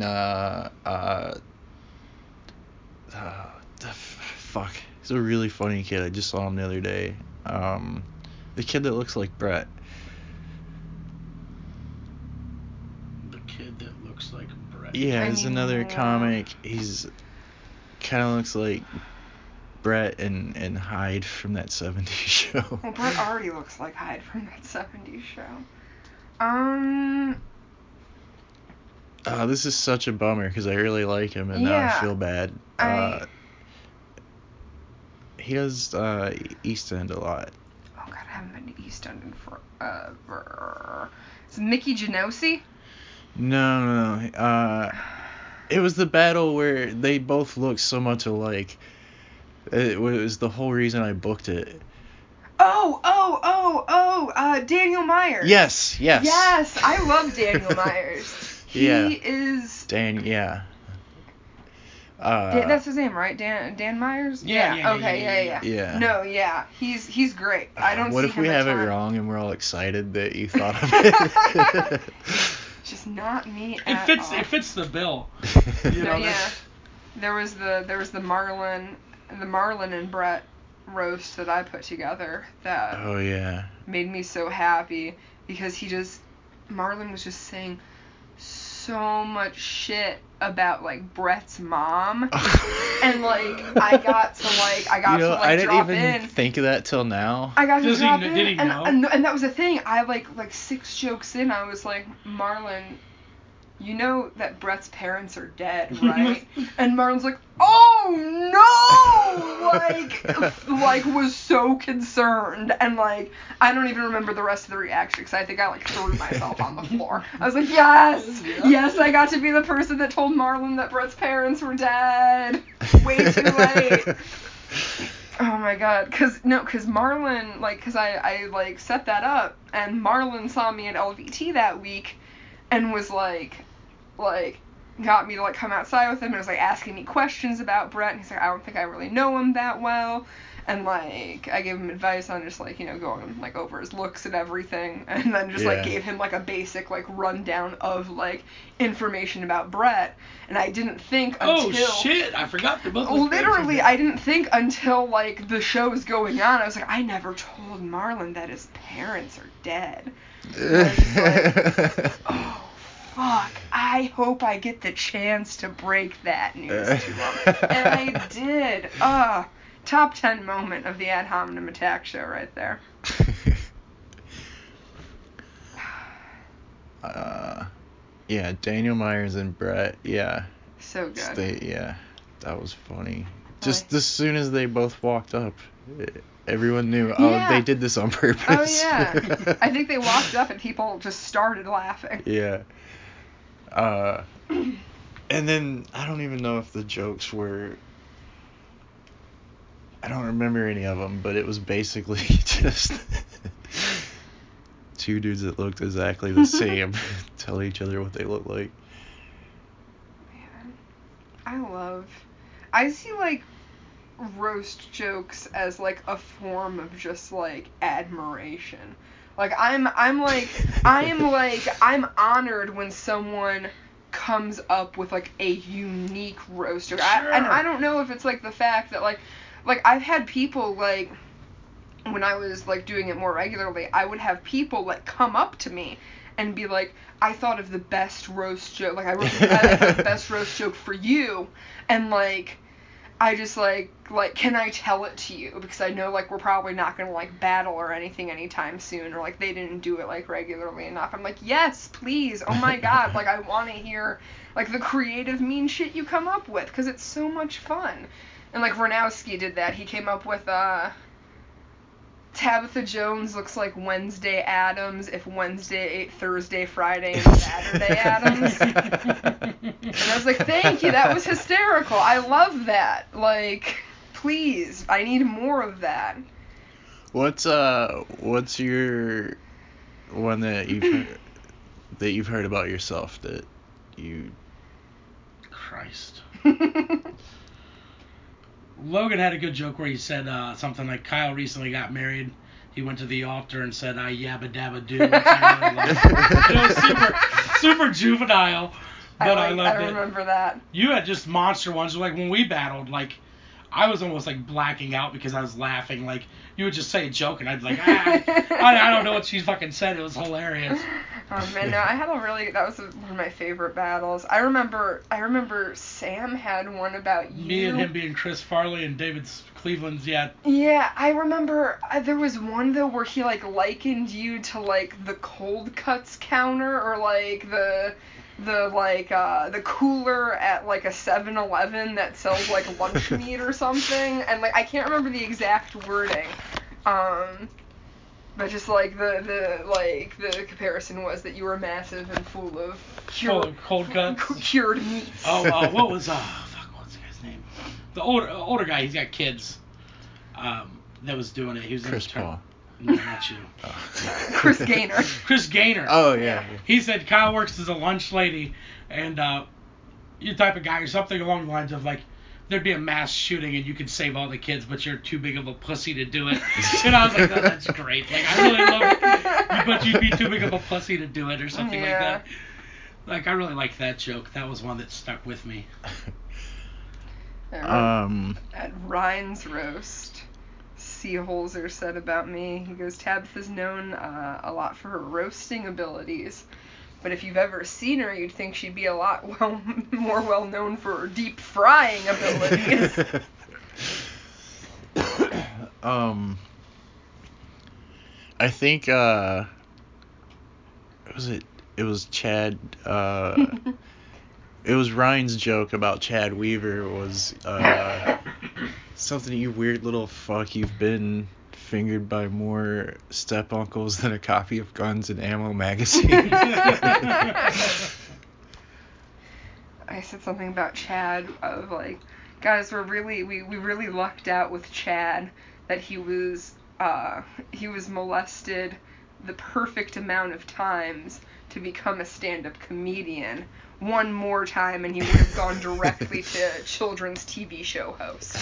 fuck, he's a really funny kid. I just saw him the other day. The kid that looks like Brett. The kid that looks like Brett. Yeah, there's another comic. He's kind of looks like Brett and Hyde from that 70s show. Well, Brett already looks like Hyde from that 70s show. This is such a bummer because I really like him and now I feel bad. He does East End a lot. Oh god, I haven't been to East End in forever. Is it Mickey Genosi? No. It was the battle where they both looked so much alike. It was the whole reason I booked it. Daniel Myers. Yes. Yes, I love Daniel Myers. He is... Yeah. that's his name, right? Dan Myers? Yeah. Yeah. No, yeah. He's great. I don't see him. What if we have it wrong and we're all excited that you thought of it? Just not me all. It fits the bill. You know, yeah. There was the Marlon and Brett roast that I put together that made me so happy because Marlon was just saying so much shit about, like, Brett's mom. And, like, I got to I didn't drop even in. think of that till now. I got to drop Did in. he know? And that was the thing. I, like 6 jokes in, I was like, Marlon, you know that Brett's parents are dead, right? And Marlon's like, oh no! Like was so concerned. And, like, I don't even remember the rest of the reaction because I think I, like, threw myself on the floor. I was like, yes, I got to be the person that told Marlon that Brett's parents were dead. Way too late. Oh my god, cause Marlon, like, cause I like set that up, and Marlon saw me at LVT that week, and was like, got me to like come outside with him, and was like asking me questions about Brett, and he's like, I don't think I really know him that well, and like I gave him advice on just like, you know, going like over his looks and everything, and then just like gave him like a basic like rundown of like information about Brett, and I didn't think until I forgot the book. Literally, I didn't think until like the show was going on. I was like, I never told Marlon that his parents are dead. And I was like, oh fuck, I hope I get the chance to break that news to him. And I did. Top 10 moment of the Ad Hominem Attack show right there. Yeah, Daniel Myers and Brett, So good. That was funny. Just as soon as they both walked up, everyone knew, they did this on purpose. Oh, yeah. I think they walked up and people just started laughing. Yeah. And then, I don't even know if the jokes were... I don't remember any of them, but it was basically just two dudes that looked exactly the same tell each other what they look like. Man, I see like roast jokes as like a form of just like admiration. Like I'm honored when someone comes up with like a unique roast joke. Sure. And I don't know if it's like the fact that like I've had people like, when I was like doing it more regularly, I would have people like come up to me and be like, I thought of the best roast joke, like I thought the best roast joke for you, and like I just like can I tell it to you, because I know like we're probably not gonna like battle or anything anytime soon, or like they didn't do it like regularly enough. I'm like, yes, please, oh my god, like I want to hear like the creative mean shit you come up with, because it's so much fun. And like Ranowski did that. He came up with Tabitha Jones looks like Wednesday Addams if Wednesday ate Thursday, Friday, and Saturday Addams. And I was like, thank you, that was hysterical. I love that. Like, please, I need more of that. What's your one that you've heard about yourself that you... Christ. Logan had a good joke where he said something like, Kyle recently got married. He went to the altar and said, I yabba dabba do. Which I really liked. It was super juvenile, but I loved it. I remember that. You had just monster ones. Like when we battled, like I was almost like blacking out because I was laughing. Like you would just say a joke and I'd be like, I don't know what she fucking said. It was hilarious. Oh man, no, I had that was one of my favorite battles. I remember Sam had one about you. Me and him being Chris Farley and David Cleveland's, yeah. Yeah, I remember there was one though where he like likened you to like the cold cuts counter, or like the cooler at like a 7-Eleven that sells like lunch meat or something, and like I can't remember the exact wording. But just like the comparison was that you were massive and full of cold cuts, cured meats. Oh, what was what's the guy's name? The older guy. He's got kids. That was doing it. He was Chris Paul. No, not you. Chris Gaynor. Chris Gaynor. Oh yeah. He said Kyle works as a lunch lady, and you type of guy or something along the lines of like, there'd be a mass shooting and you could save all the kids, but you're too big of a pussy to do it. And I was like, that's great. Like, I really love it, but you'd be too big of a pussy to do it, or something like that. Like, I really liked that joke. That was one that stuck with me. At Ryan's roast, Seaholzer said about me, he goes, Tabitha's known a lot for her roasting abilities. But if you've ever seen her, you'd think she'd be a lot more well known for her deep frying abilities. I think it was Chad. It was Ryan's joke about Chad Weaver was something, you weird little fuck, you've been fingered by more step uncles than a copy of Guns and Ammo magazine. I said something about Chad of like, Guys, we really lucked out with Chad that he was molested the perfect amount of times to become a stand-up comedian. One more time and he would have gone directly to children's TV show host.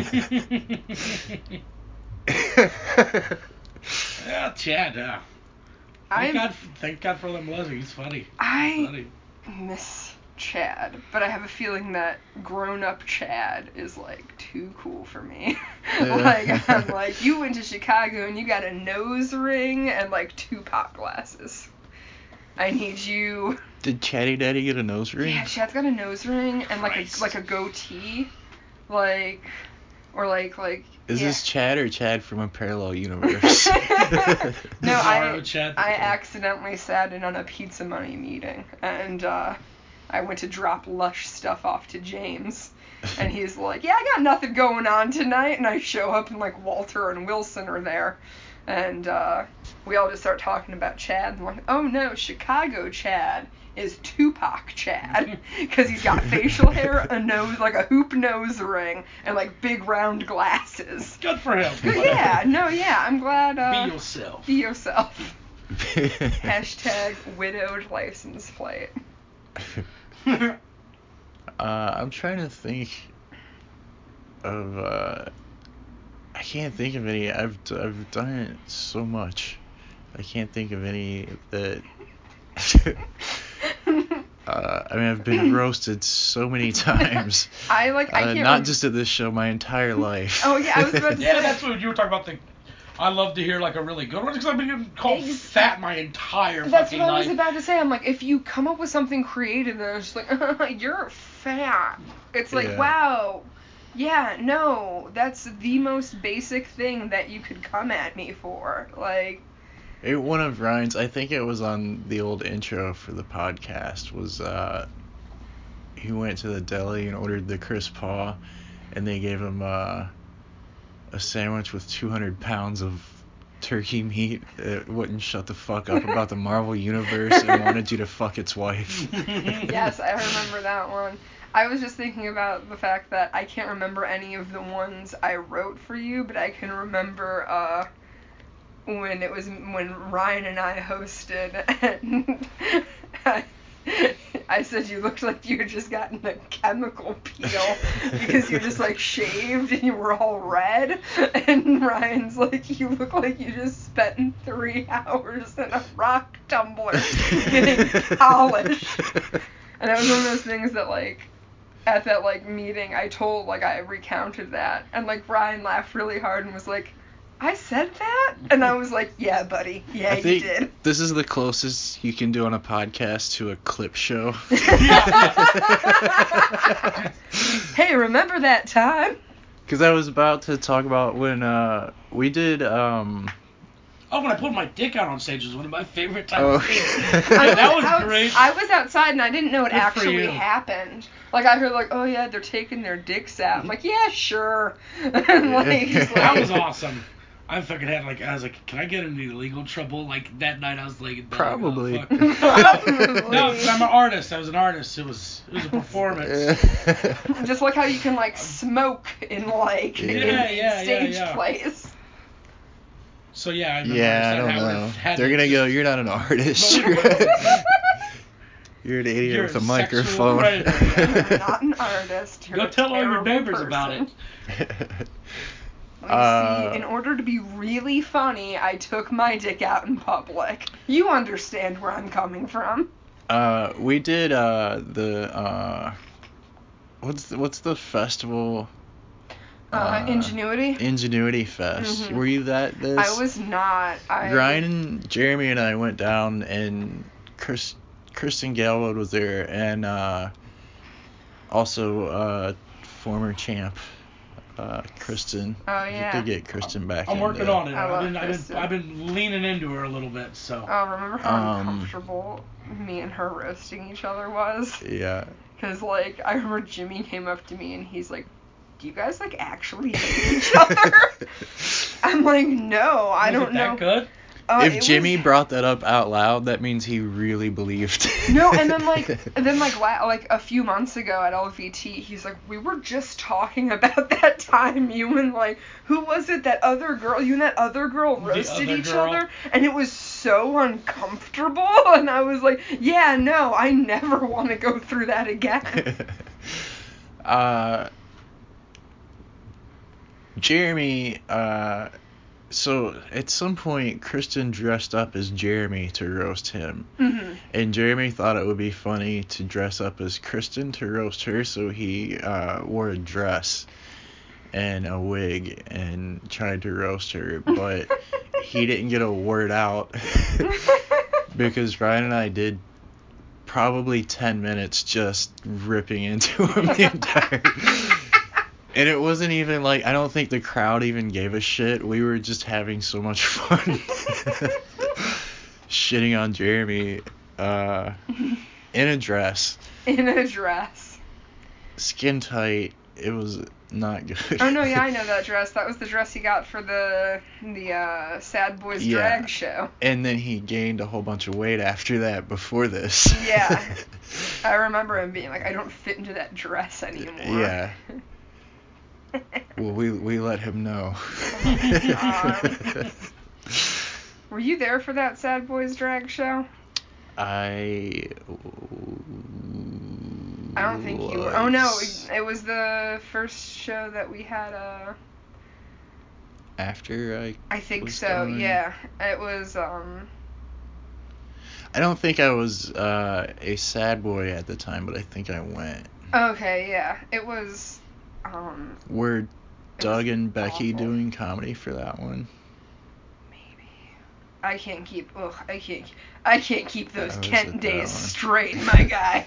Yeah, Chad. Thank God for them molesting. He's funny. I miss Chad, but I have a feeling that grown-up Chad is like too cool for me. Like, I'm like, you went to Chicago and you got a nose ring and like Tupac glasses. I need you. Did Chatty Daddy get a nose ring? Yeah, Chad's got a nose ring and like a goatee, like. Is this Chad or Chad from a parallel universe? No, I accidentally sat in on a Pizza Money meeting, and I went to drop Lush stuff off to James, and he's like, yeah, I got nothing going on tonight, and I show up and like Walter and Wilson are there, and we all just start talking about Chad, and I'm like, oh no, Chicago Chad is Tupac Chad, because he's got facial hair, a nose, like a hoop nose ring, and like big round glasses. Good for him. Yeah, I'm glad. Be yourself. Be yourself. Hashtag widowed license plate. I'm trying to think of, I can't think of any. I've done it so much. I can't think of any that. I've been roasted so many times. I can't not just at this show, my entire life. Oh yeah, I was about to say. Yeah, that's what you were talking about. I love to hear like a really good one because I've been called fat my entire That's fucking what life. I was about to say. I'm like, if you come up with something creative, then it's just like, you're fat. It's like, wow. Yeah, no, that's the most basic thing that you could come at me for. Like. One of Ryan's, I think it was on the old intro for the podcast, was he went to the deli and ordered the crisp paw, and they gave him a sandwich with 200 pounds of turkey meat. It wouldn't shut the fuck up about the Marvel Universe and wanted you to fuck its wife. Yes, I remember that one. I was just thinking about the fact that I can't remember any of the ones I wrote for you, but I can remember when Ryan and I hosted, and I said you looked like you had just gotten a chemical peel because you're just like shaved and you were all red, and Ryan's like, you look like you just spent 3 hours in a rock tumbler getting polished. And that was one of those things that like at that like meeting I recounted that, and like Ryan laughed really hard and was like, I said that? And I was like, yeah, buddy. Yeah, you did. This is the closest you can do on a podcast to a clip show. Hey, remember that time? Because I was about to talk about when we did... when I pulled my dick out on stage was one of my favorite times. That was great. I was outside and I didn't know it actually happened. Like, I heard, like, oh, yeah, they're taking their dicks out. I'm like, yeah, sure. That was awesome. I fucking had I was like, can I get into legal trouble? Like that night, I was like, probably. No, because I'm an artist. I was an artist. It was a performance. Just like how you can like smoke in like stage plays. So yeah, I don't know. They're gonna go, you're not an artist. You're an idiot with a microphone. You're not an artist. You're go tell all your neighbors about it. See, in order to be really funny, I took my dick out in public. You understand where I'm coming from. We did what's the festival? Ingenuity? Ingenuity Fest. Mm-hmm. Were you at this? I was not. Ryan and Jeremy and I went down, and Kristen Galwood was there, and also former champ. Kristen. Oh yeah. To get Kristen back. I'm working on it. I've been leaning into her a little bit. So. Oh, remember how uncomfortable me and her roasting each other was? Yeah. Because like I remember Jimmy came up to me and he's like, "Do you guys like actually hate each other?" I'm like, "No, I don't know." That good? If Jimmy brought that up out loud, that means he really believed. No, and then like a few months ago at LVT, he's like, we were just talking about that time you and like, who was it, that other girl, you and that other girl roasted each other, and it was so uncomfortable, and I was like, yeah, no, I never want to go through that again. Jeremy, so at some point, Kristen dressed up as Jeremy to roast him. Mm-hmm. And Jeremy thought it would be funny to dress up as Kristen to roast her, so he wore a dress and a wig and tried to roast her, but he didn't get a word out because Ryan and I did probably 10 minutes just ripping into him the entire... And it wasn't even like, I don't think the crowd even gave a shit. We were just having so much fun shitting on Jeremy in a dress. In a dress. Skin tight. It was not good. Oh, no, yeah, I know that dress. That was the dress he got for the Sad Boys drag show. And then he gained a whole bunch of weight after that before this. Yeah. I remember him being like, I don't fit into that dress anymore. Yeah. Well, we let him know. Were you there for that Sad Boys drag show? I don't think you were. Oh no, it was the first show that we had. After I think so. Done. Yeah, it was. I don't think I was a sad boy at the time, but I think I went. Okay, yeah, it was. Were Doug and Becky awful. Doing comedy for that one? Maybe. I can't keep those Kent days straight, my guy.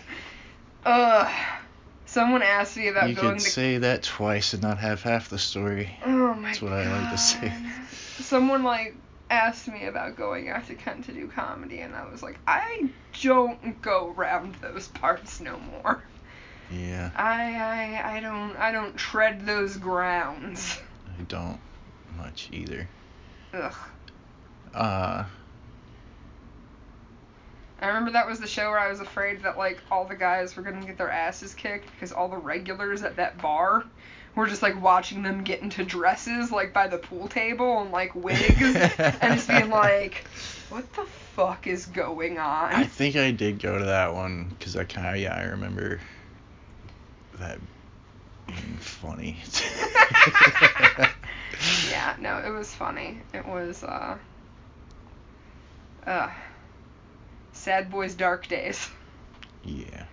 Someone asked me about going to... You could say that twice and not have half the story. Oh my god. That's what I like to say. Someone asked me about going out to Kent to do comedy, and I was like, I don't go around those parts no more. Yeah. I don't tread those grounds. I don't much either. Ugh. I remember that was the show where I was afraid that all the guys were gonna get their asses kicked because all the regulars at that bar were just watching them get into dresses by the pool table and wigs and just being like, what the fuck is going on? I think I did go to that one because I remember that being funny. Yeah, no, it was funny. It was Sad Boys Dark Days. Yeah.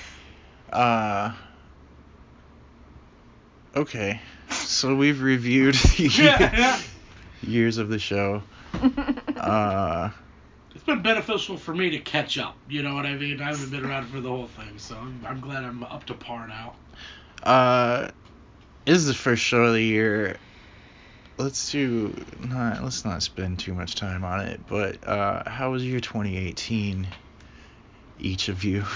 Okay. So we've reviewed the years of the show. It's been beneficial for me to catch up. You know what I mean? I haven't been around for the whole thing, so I'm glad I'm up to par now. This is the first show of the year. Let's not spend too much time on it, but how was your 2018, each of you?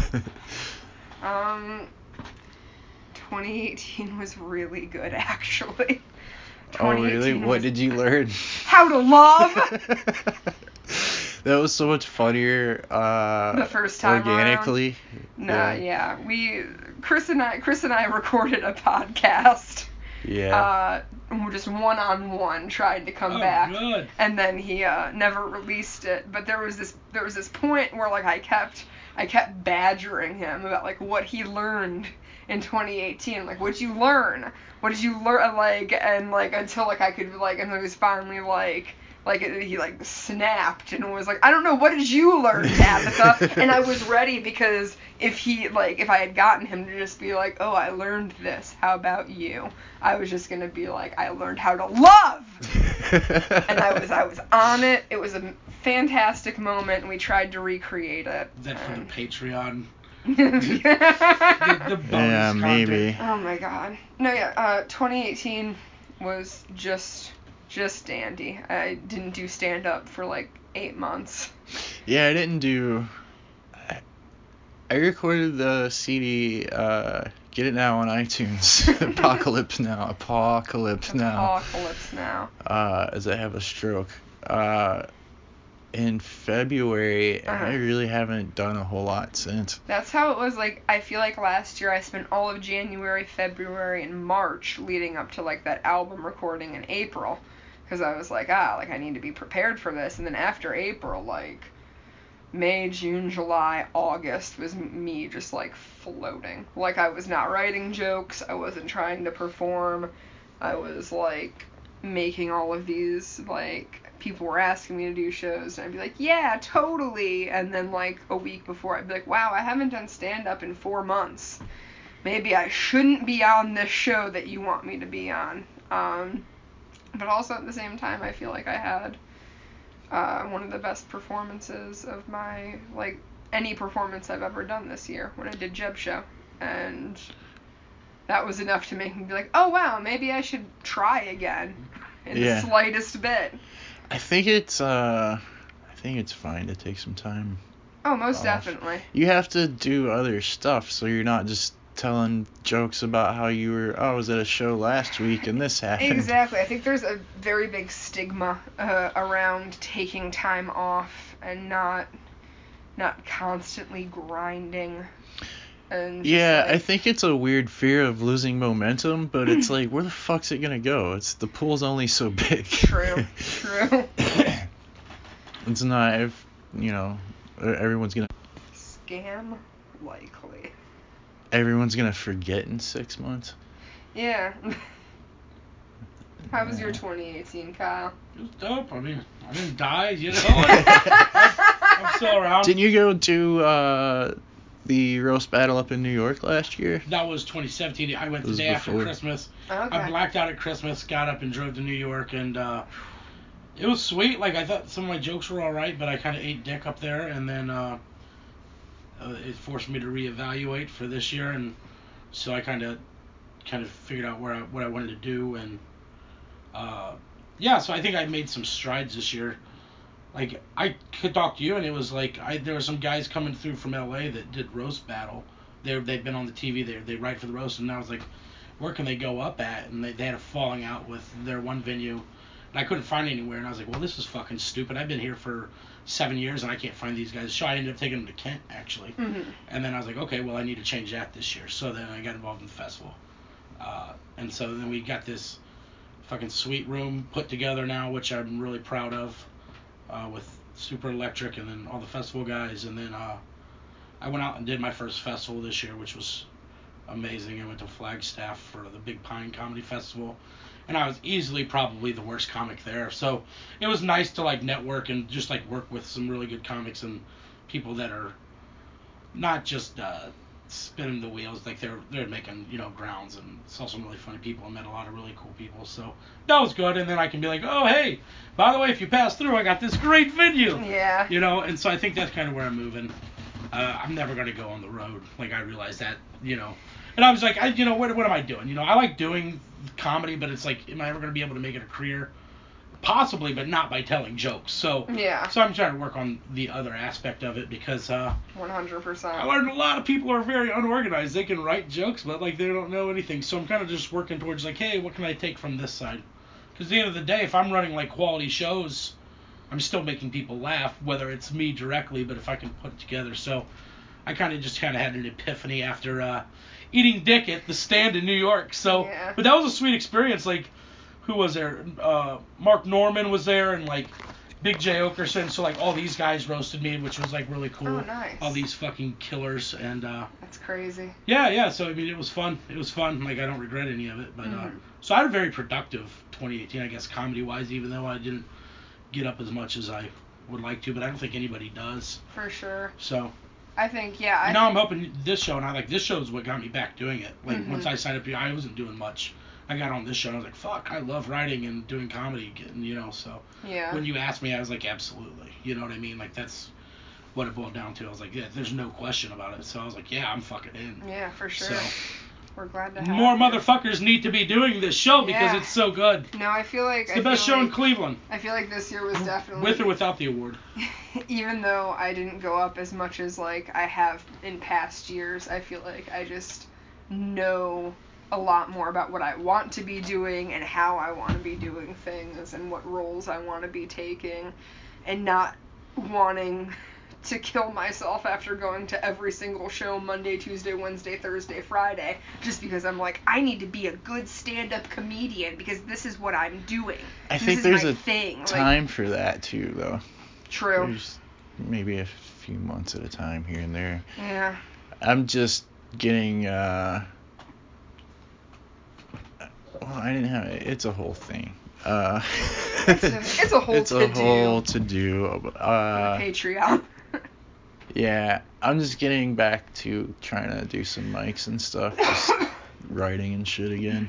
2018 was really good, actually. Oh, really? What did you learn? How to love! That was so much funnier the first time organically. Around. Yeah. Chris and I recorded a podcast. Yeah. Just one-on-one trying to come back. Good. And then he never released it. But there was this point where I kept badgering him about what he learned in 2018. What'd you learn? What did you learn? And until I could and then it was finally he snapped and was I don't know, what did you learn, Tabitha? And I was ready because if I had gotten him to just be oh, I learned this, how about you? I was just gonna be I learned how to love. And I was on it. It was a fantastic moment, and we tried to recreate it. Is that for the Patreon? the bonus maybe. Oh my god. No, yeah. 2018 was just dandy. I didn't do stand up for 8 months. Yeah, I didn't do. I recorded the CD. Get it now on iTunes. Apocalypse Now. As I have a stroke. in February, and I really haven't done a whole lot since. That's how it was. Like, I feel like last year I spent all of January, February, and March leading up to, like, that album recording in April. Because I was like, I need to be prepared for this. And then after April, like, May, June, July, August was me just, like, floating. Like, I was not writing jokes. I wasn't trying to perform. I was, like, making all of these, like, people were asking me to do shows, and I'd be like, yeah, totally. And then, like, a week before, I'd be like, wow, I haven't done stand-up in 4 months. Maybe I shouldn't be on this show that you want me to be on. But also at the same time, I feel like I had one of the best performances of my, like, any performance I've ever done this year when I did Jeb Show. And that was enough to make me be like, oh, wow, maybe I should try again in the slightest bit. I think it's fine to take some time. Oh, most definitely. You have to do other stuff, so you're not just telling jokes about how you were, I was at a show last week and this happened. Exactly. I think there's a very big stigma around taking time off and not constantly grinding. And yeah, I think it's a weird fear of losing momentum, but it's like, where the fuck's it gonna go? The pool's only so big. True. It's not, if, everyone's gonna... Scam likely. Everyone's gonna forget in 6 months? Yeah. How was your 2018, Kyle? It was dope. I mean, I didn't die, I'm still around. Didn't you go to the roast battle up in New York last year? That was 2017. I went the day after Christmas. Okay. I blacked out at Christmas, got up and drove to New York, and it was sweet. Like, I thought some of my jokes were all right, but I kind of ate dick up there, and then it forced me to reevaluate for this year, and so I kind of figured out what I wanted to do, and so I think I made some strides this year. Like, I could talk to you, and it was like, there were some guys coming through from LA that did roast battle. They've been on the TV, they write for the roast, and I was like, where can they go up at? And they had a falling out with their one venue, and I couldn't find anywhere, and I was like, well, this is fucking stupid. I've been here for 7 years, and I can't find these guys. So I ended up taking them to Kent, actually. Mm-hmm. And then I was like, okay, well, I need to change that this year. So then I got involved in the festival. And so then we got this fucking sweet room put together now, which I'm really proud of, with Super Electric and then all the festival guys. And then I went out and did my first festival this year, which was amazing. I went to Flagstaff for the Big Pine Comedy Festival, and I was easily probably the worst comic there. So it was nice to, like, network and just, like, work with some really good comics and people that are not just spinning the wheels, like they're making, grounds, and saw some really funny people and met a lot of really cool people. So that was good. And then I can be like, oh, hey, by the way, if you pass through, I got this great venue. Yeah. And so I think that's kind of where I'm moving. I'm never going to go on the road. Like, I realized that, And I was like, what am I doing? I like doing comedy, but it's like, am I ever going to be able to make it a career? Possibly, but not by telling jokes. So yeah. So I'm trying to work on the other aspect of it, because 100%. I learned a lot of people are very unorganized. They can write jokes, but, like, they don't know anything. So I'm kind of just working towards, like, hey, what can I take from this side? Because at the end of the day, if I'm running, like, quality shows, I'm still making people laugh, whether it's me directly, but if I can put it together. So I kind of had an epiphany after eating dick at the Stand in New York. So, yeah. But that was a sweet experience. Like, who was there? Mark Norman was there, and, like, Big J Okerson. So, like, all these guys roasted me, which was, like, really cool. Oh, nice. All these fucking killers. And that's crazy. Yeah. So, I mean, it was fun. Like, I don't regret any of it. But so I had a very productive 2018, I guess, comedy-wise, even though I didn't get up as much as I would like to. But I don't think anybody does. For sure. So I think, yeah. Now I'm hoping this show, and this show is what got me back doing it. Like, once I signed up here, I wasn't doing much. I got on this show, and I was like, fuck, I love writing and doing comedy, so yeah. When you asked me, I was like, absolutely, you know what I mean? Like, that's what it boiled down to. I was like, yeah, there's no question about it. So I was like, yeah, I'm fucking in. Yeah, for sure. So we're glad to have more motherfuckers need to be doing this show because it's so good. No, I feel like it's the best show in Cleveland. I feel like this year was definitely, with or without the award. Even though I didn't go up as much as, like, I have in past years, I feel like I just know a lot more about what I want to be doing and how I want to be doing things and what roles I want to be taking, and not wanting to kill myself after going to every single show Monday, Tuesday, Wednesday, Thursday, Friday, just because I'm like, I need to be a good stand-up comedian because this is what I'm doing. I think there's a time for that too, though. True. There's maybe a few months at a time here and there. Yeah. I'm just getting well, I didn't have it's a whole thing. It's a whole to do. Patreon. Yeah, I'm just getting back to trying to do some mics and stuff, just writing and shit again.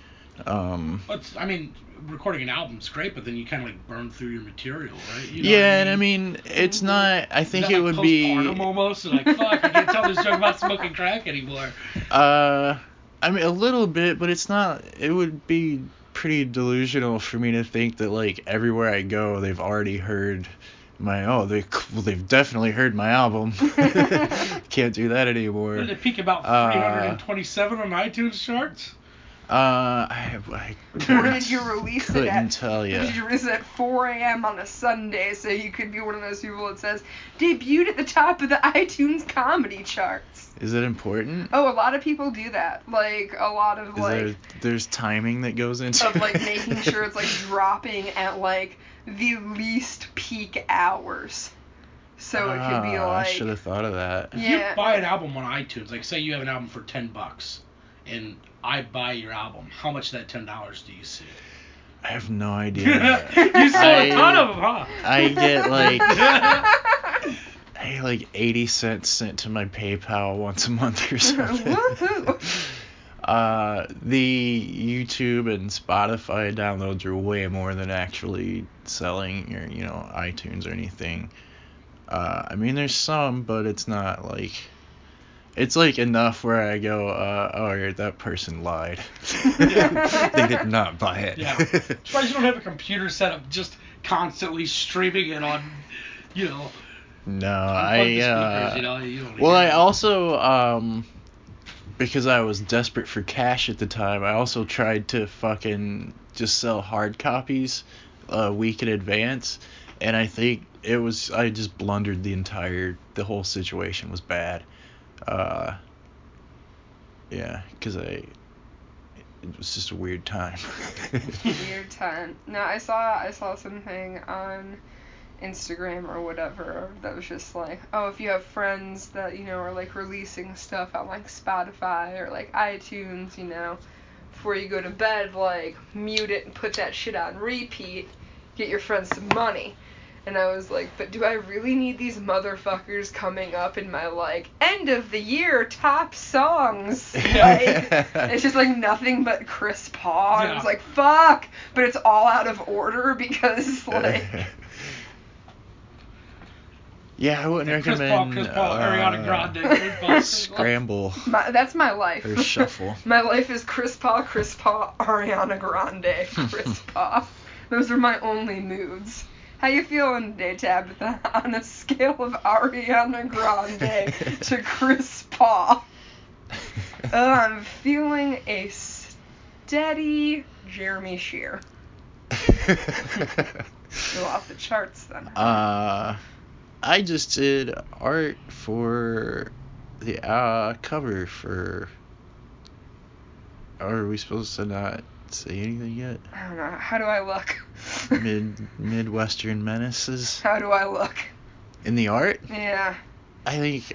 I mean, recording an album's great, but then you kind of like burn through your material, right? You know yeah, and I mean, it's not. I think it would be postpartum almost. Like, fuck, I can't tell this joke about smoking crack anymore. I mean, a little bit, but it's not. It would be pretty delusional for me to think that like everywhere I go, they've already heard they've definitely heard my album. Can't do that anymore. Did it peak about 327 on iTunes charts? I or did you release it couldn't tell you. Did you release it at 4 a.m. on a Sunday so you could be one of those people that says debuted at the top of the iTunes comedy charts? Is it important? Oh, a lot of people do that. Like a lot of there's timing that goes into of like making sure it's like dropping at like the least peak hours. So it could be like I should have thought of that. If you buy an album on iTunes, like say you have an album for $10 and I buy your album, how much of that $10 do you see? I have no idea. You saw a ton of them, huh? I get like 80 cents sent to my PayPal once a month or something. The YouTube and Spotify downloads are way more than actually selling your, iTunes or anything. I mean, there's some, but it's not like... It's like enough where I go, that person lied. They did not buy it. Yeah. Surprised you don't have a computer set up just constantly streaming it on, No, I also, because I was desperate for cash at the time, I also tried to fucking just sell hard copies a week in advance, and I think I just blundered the whole situation was bad. Yeah, because it was just a weird time. Weird time. No, I saw something on Instagram or whatever that was just like, oh, if you have friends that, are like releasing stuff on like Spotify or like iTunes, before you go to bed, like mute it and put that shit on repeat, get your friends some money. And I was like, but do I really need these motherfuckers coming up in my, like, end of the year top songs? Like, it's just, like, nothing but Chris Paul. And I was like, fuck! But it's all out of order because, like... Yeah, I wouldn't recommend... Chris Paul, Ariana Grande, Scramble. That's my life. Or shuffle. My life is Chris Paul, Ariana Grande, Chris Paul. Those are my only moods. How you feeling today, Tabitha? On a scale of Ariana Grande to Chris Paul. I'm feeling a steady Jeremy Shear. Go off the charts then. I just did art for the cover for... Are we supposed to not say anything yet? I don't know. How do I look? Midwestern Menaces. How do I look? In the art? Yeah. I think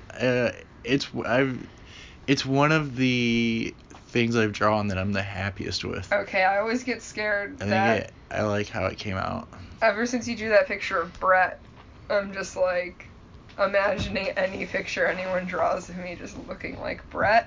it's one of the things I've drawn that I'm the happiest with. Okay, I always get scared I like how it came out. Ever since you drew that picture of Brett, I'm just like imagining any picture anyone draws of me just looking like Brett.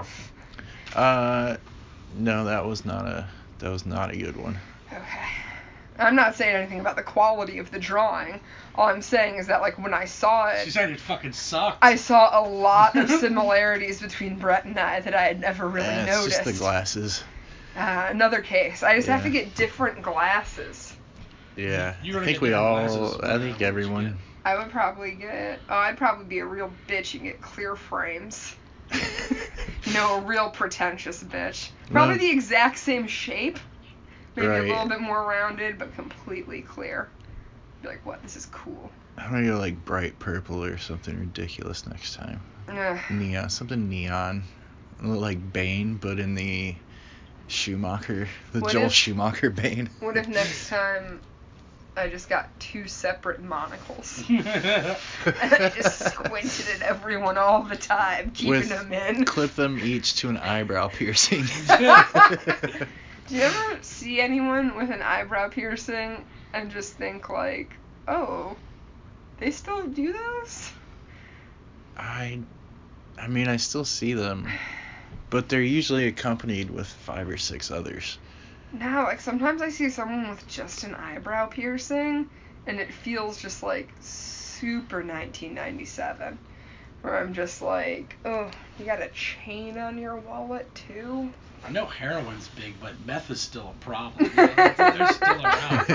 No, that was not a good one. Okay. I'm not saying anything about the quality of the drawing. All I'm saying is that, like, when I saw it... She said it fucking sucked. I saw a lot of similarities between Brett and I that I had never really noticed. It's just the glasses. Another case. I just have to get different glasses. Yeah. I think everyone... I would probably get... I'd probably be a real bitch and get clear frames. A real pretentious bitch. Probably the exact same shape. Maybe a little bit more rounded, but completely clear. Be like, what? This is cool. I'm gonna go like bright purple or something ridiculous next time. Neon, something neon. Like Bane, but in the Schumacher, Joel Schumacher Bane. What if next time I just got 2 separate monocles? And I just squinted at everyone all the time, keeping them in. Clip them each to an eyebrow piercing. Do you ever see anyone with an eyebrow piercing and just think like, oh, they still do those? I mean, I still see them, but they're usually accompanied with 5 or 6 others. No, like sometimes I see someone with just an eyebrow piercing, and it feels just like super 1997, where I'm just like, oh, you got a chain on your wallet too? I know heroin's big, but meth is still a problem. They're still around.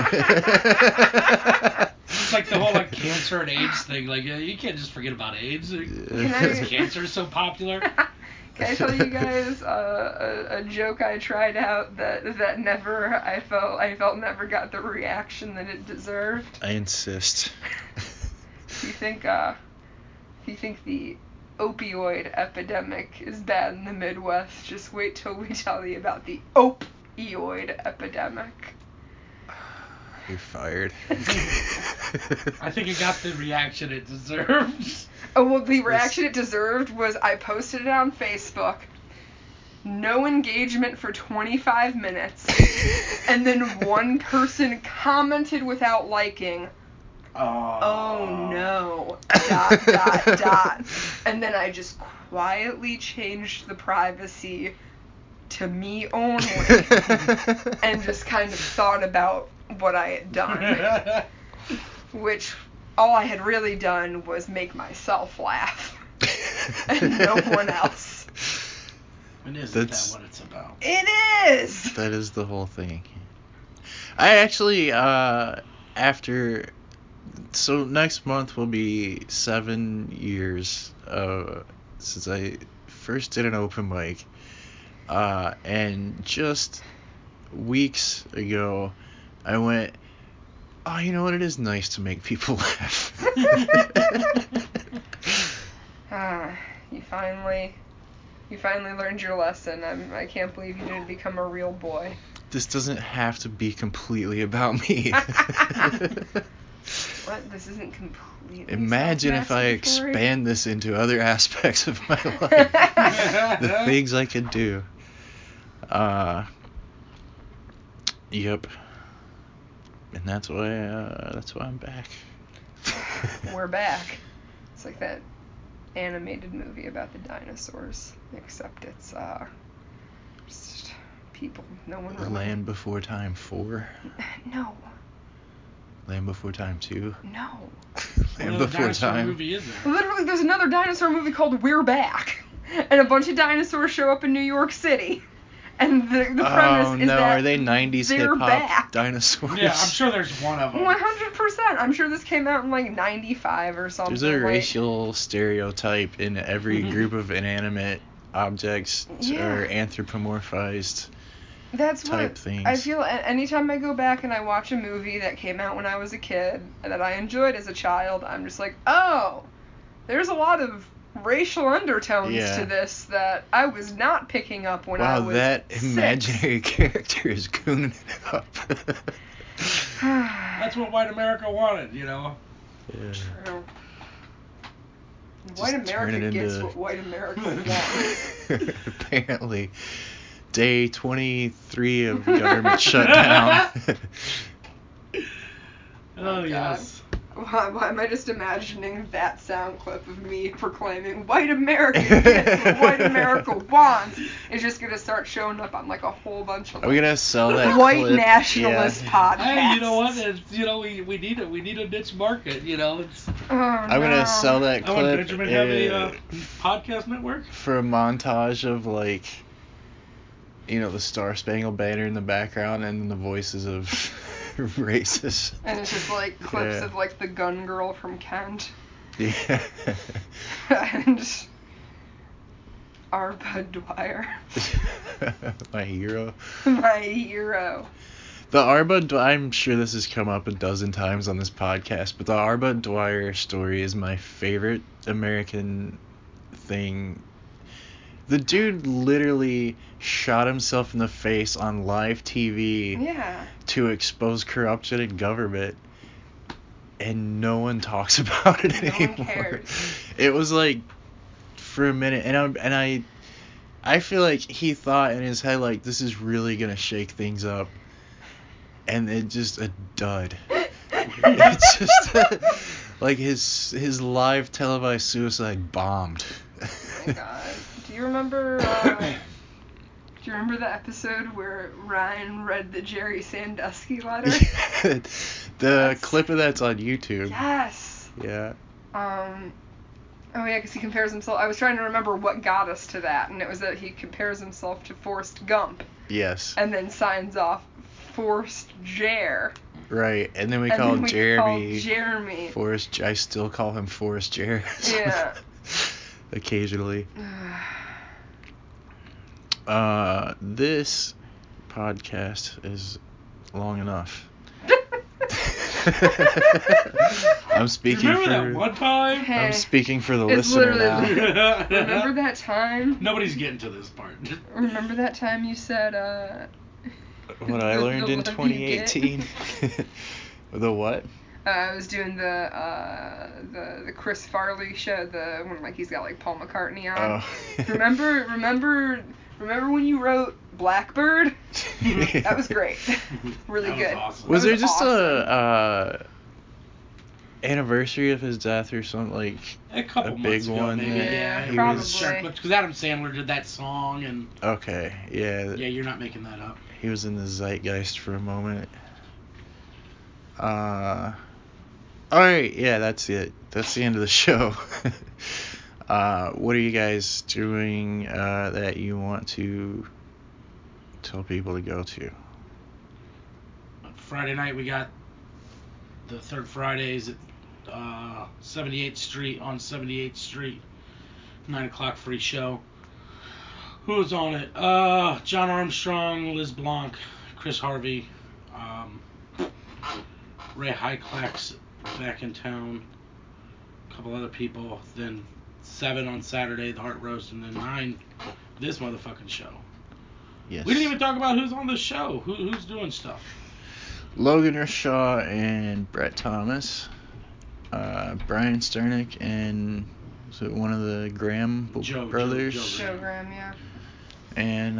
It's like the whole like cancer and AIDS thing. Like you can't just forget about AIDS. Cancer is so popular. Can I tell you guys a joke I tried out that never I felt never got the reaction that it deserved? I insist. If you think the opioid epidemic is bad in the Midwest, just wait till we tell you about the opioid epidemic. You're fired. I think it got the reaction it deserved. Oh, well, the reaction it deserved was I posted it on Facebook, no engagement for 25 minutes, and then one person commented without liking, oh no, ... And then I just quietly changed the privacy to me only, and just kind of thought about what I had done, which all I had really done was make myself laugh, and no one else. And isn't that what it's about? It is! That is the whole thing. I actually, so next month will be 7 years since I first did an open mic, and just weeks ago I went, oh, you know what, it is nice to make people laugh. You finally learned your lesson. I can't believe you didn't become a real boy. This doesn't have to be completely about me. What? This isn't completely Imagine if I expand this into other aspects of my life. The things I could do. Yep. And that's why I'm back. We're back. It's like that animated movie about the dinosaurs, except it's just people. No one really. Land Before Time 4. No. Land Before Time 2. No. Land Before Time. Movie is there? Literally, there's another dinosaur movie called We're Back, and a bunch of dinosaurs show up in New York City. And the premise is that are they 90s hip-hop dinosaurs? Yeah, I'm sure there's one of them. 100%. I'm sure this came out in like 95 or something. There's a racial stereotype in every group of inanimate objects or anthropomorphized type things. I feel anytime I go back and I watch a movie that came out when I was a kid and that I enjoyed as a child, I'm just like, oh, there's a lot of racial undertones to this that I was not picking up when I was Wow, that 6. imaginary character is gooning it up. That's what white America wanted, you know? Yeah. True. White America gets what white America wants. Apparently. Day 23 of government shutdown. Oh, yes. Why am I just imagining that sound clip of me proclaiming white America gets what white America wants is just going to start showing up on like a whole bunch of Are we going to sell that white clip? nationalist podcasts? Hey, you know what? We need a niche market, you know. I'm going to sell that clip. Would Benjamin have a podcast network? For a montage of like, you know, the Star Spangled Banner in the background and then the voices of racists. And it's just like clips of like the gun girl from Kent. Yeah. And our Bud Dwyer. My hero. My hero. The Arba, I'm sure this has come up a dozen times on this podcast, but the Arba Dwyer story is my favorite American thing. The dude literally shot himself in the face on live TV to expose corruption in government, and no one talks about it anymore. No one cares. It was like, for a minute, and I feel like he thought in his head, like, this is really gonna shake things up, and it just a dud. It's just like his live televised suicide bombed. Oh my god. Do you remember the episode where Ryan read the Jerry Sandusky letter? The clip of that's on YouTube. Yes. Yeah. Oh yeah, because he compares himself. I was trying to remember what got us to that, and it was that he compares himself to Forrest Gump. Yes. And then signs off Forrest Jer. Right, and then we call Jeremy. Jeremy. Forrest. I still call him Forrest Jer. Yeah. Occasionally. This podcast is long enough. I'm speaking Remember that one time? Hey, I'm speaking for the listener now. Remember that time? Nobody's getting to this part. Remember that time you said, what I learned in 2018? The what? I was doing the Chris Farley show, the one like he's got like Paul McCartney on. Oh. Remember when you wrote Blackbird? That was great. Really good. Awesome. Was there just a anniversary of his death or something, like a big one? Maybe. Yeah, probably. Because Adam Sandler did that song and. Okay, yeah. Yeah, you're not making that up. He was in the zeitgeist for a moment. Alright, yeah, that's it. That's the end of the show. What are you guys doing that you want to tell people to go to? Friday night we got the third Fridays at 78th Street on 78th Street. 9 o'clock free show. Who's on it? John Armstrong, Liz Blanc, Chris Harvey, Ray Hyclax back in town, a couple other people. Then 7 on Saturday, the Heart Roast, and then 9 this motherfucking show. Yes. We didn't even talk about who's on the show. Who's doing stuff. Logan Rashaw and Brett Thomas, Brian Sternick, and was it one of the Graham brothers? Joe Graham, yeah. And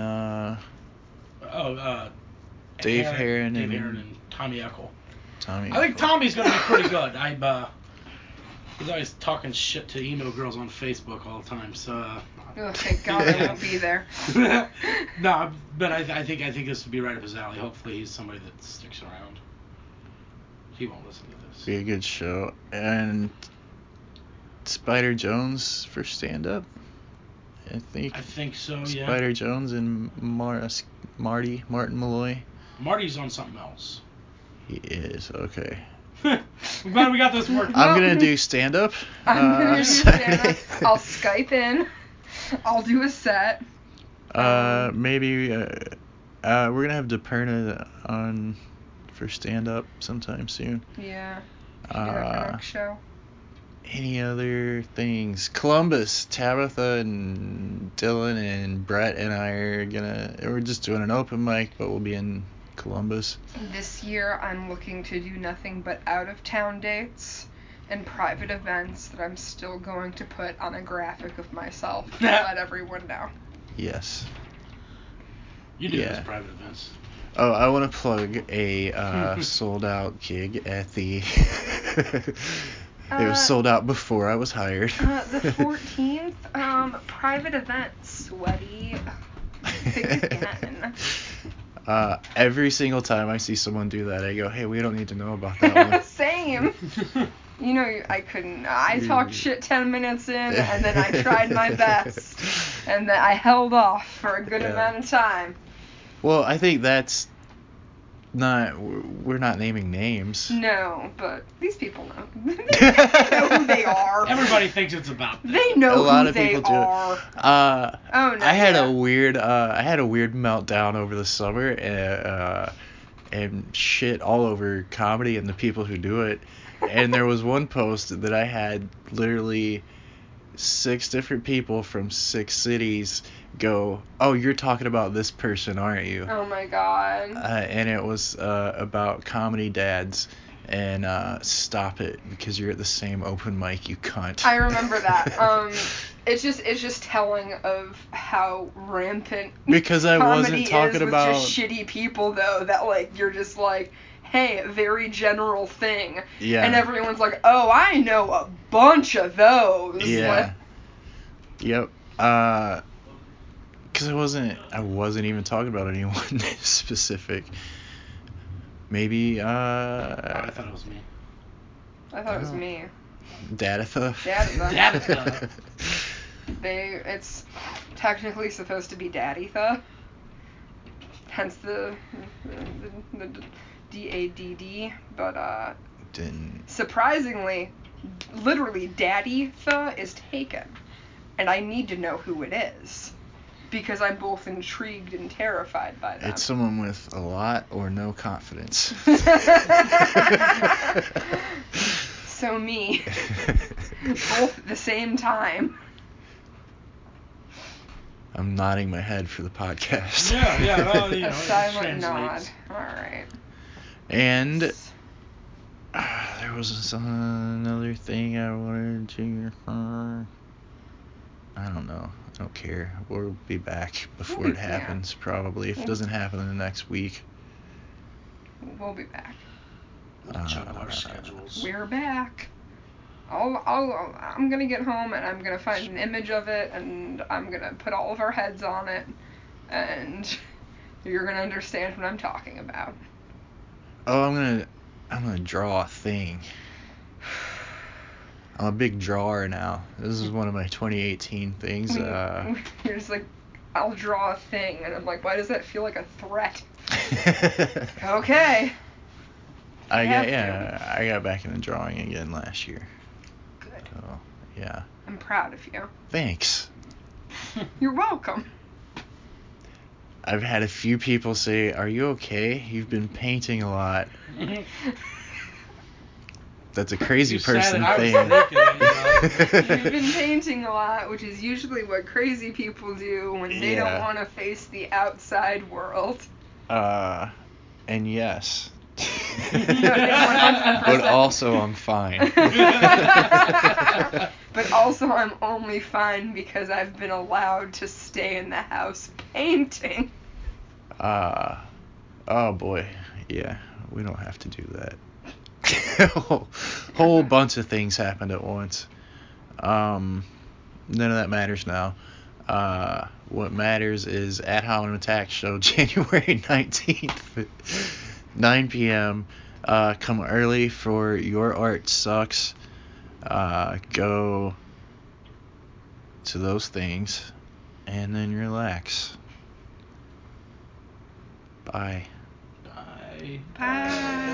Dave Herron and Tommy Eckel. I think Tommy's gonna be pretty good. He's always talking shit to emo girls on Facebook all the time. So. Oh, thank God I won't be there. No, but I think this would be right up his alley. Hopefully he's somebody that sticks around. He won't listen to this. Be a good show. And Spider Jones for stand-up, I think so, yeah. Spider Jones and Martin Malloy. Marty's on something else. He is, okay. I'm glad we got this worked. I'm going to do stand-up. I'm going to do stand-up. I'll Skype in. I'll do a set. Maybe we're going to have DePerna on for stand-up sometime soon. Yeah. Our next show. Any other things? Columbus, Tabitha and Dylan and Brett and I we're just doing an open mic, but we'll be in Columbus. This year I'm looking to do nothing but out-of-town dates and private events that I'm still going to put on a graphic of myself to let everyone know. Yes. You do those private events. Oh, I want to plug a sold-out gig at the... It was sold out before I was hired. The 14th, private event, sweaty. Again. Every single time I see someone do that, I go, hey, we don't need to know about that one. Same. You know, I couldn't. I talked shit 10 minutes in, and then I tried my best, and then I held off for a good amount of time. Well, I think that's we're not naming names. No, but these people know. They know who they are. Everybody thinks it's about them. They know who they are. I had a weird meltdown over the summer, and shit all over comedy and the people who do it. And there was one post that I had literally 6 different people from 6 cities go, "Oh, you're talking about this person, aren't you?" Oh my god. And it was about comedy dads. And stop it, because you're at the same open mic, you cunt. I remember that. It's just telling of how rampant because I wasn't talking about just shitty people though, that like you're just like, hey, very general thing. Yeah. And everyone's like, oh, I know a bunch of those. Yeah. Like, yep. Because I wasn't even talking about anyone specific. Maybe, I thought it was me. I thought it was me. Dadatha. Dadatha. It's technically supposed to be Daddytha. Hence the DADD, but surprisingly, literally Daddytha is taken, and I need to know who it is, because I'm both intrigued and terrified by that. It's someone with a lot or no confidence. So me. Both at the same time. I'm nodding my head for the podcast. Yeah, well, a silent nod. Alright. And there was another thing I wanted to... I don't know. I don't care. We'll be back before it happens, probably. If it doesn't happen in the next week. We'll be back. Juggle our schedules. We're back. I'm gonna get home and I'm gonna find an image of it and I'm gonna put all of our heads on it and you're gonna understand what I'm talking about. Oh, I'm gonna draw a thing. I'm a big drawer now. This is one of my 2018 things. You're just like, I'll draw a thing, and I'm like, why does that feel like a threat? Okay. I got back into drawing again last year. Good. So, yeah. I'm proud of you. Thanks. You're welcome. I've had a few people say, "Are you okay? You've been painting a lot." That's a crazy person thing. You've been painting a lot, which is usually what crazy people do when they don't want to face the outside world. And yes. No, but also I'm fine. But also I'm only fine because I've been allowed to stay in the house painting. Oh boy. Yeah, we don't have to do that. Whole bunch of things happened at once. None of that matters now. What matters is Ad Hominem Attack Show, January 19th, 9 p.m. Come early for Your Art Sucks. Go to those things and then relax. Bye. Bye. Bye.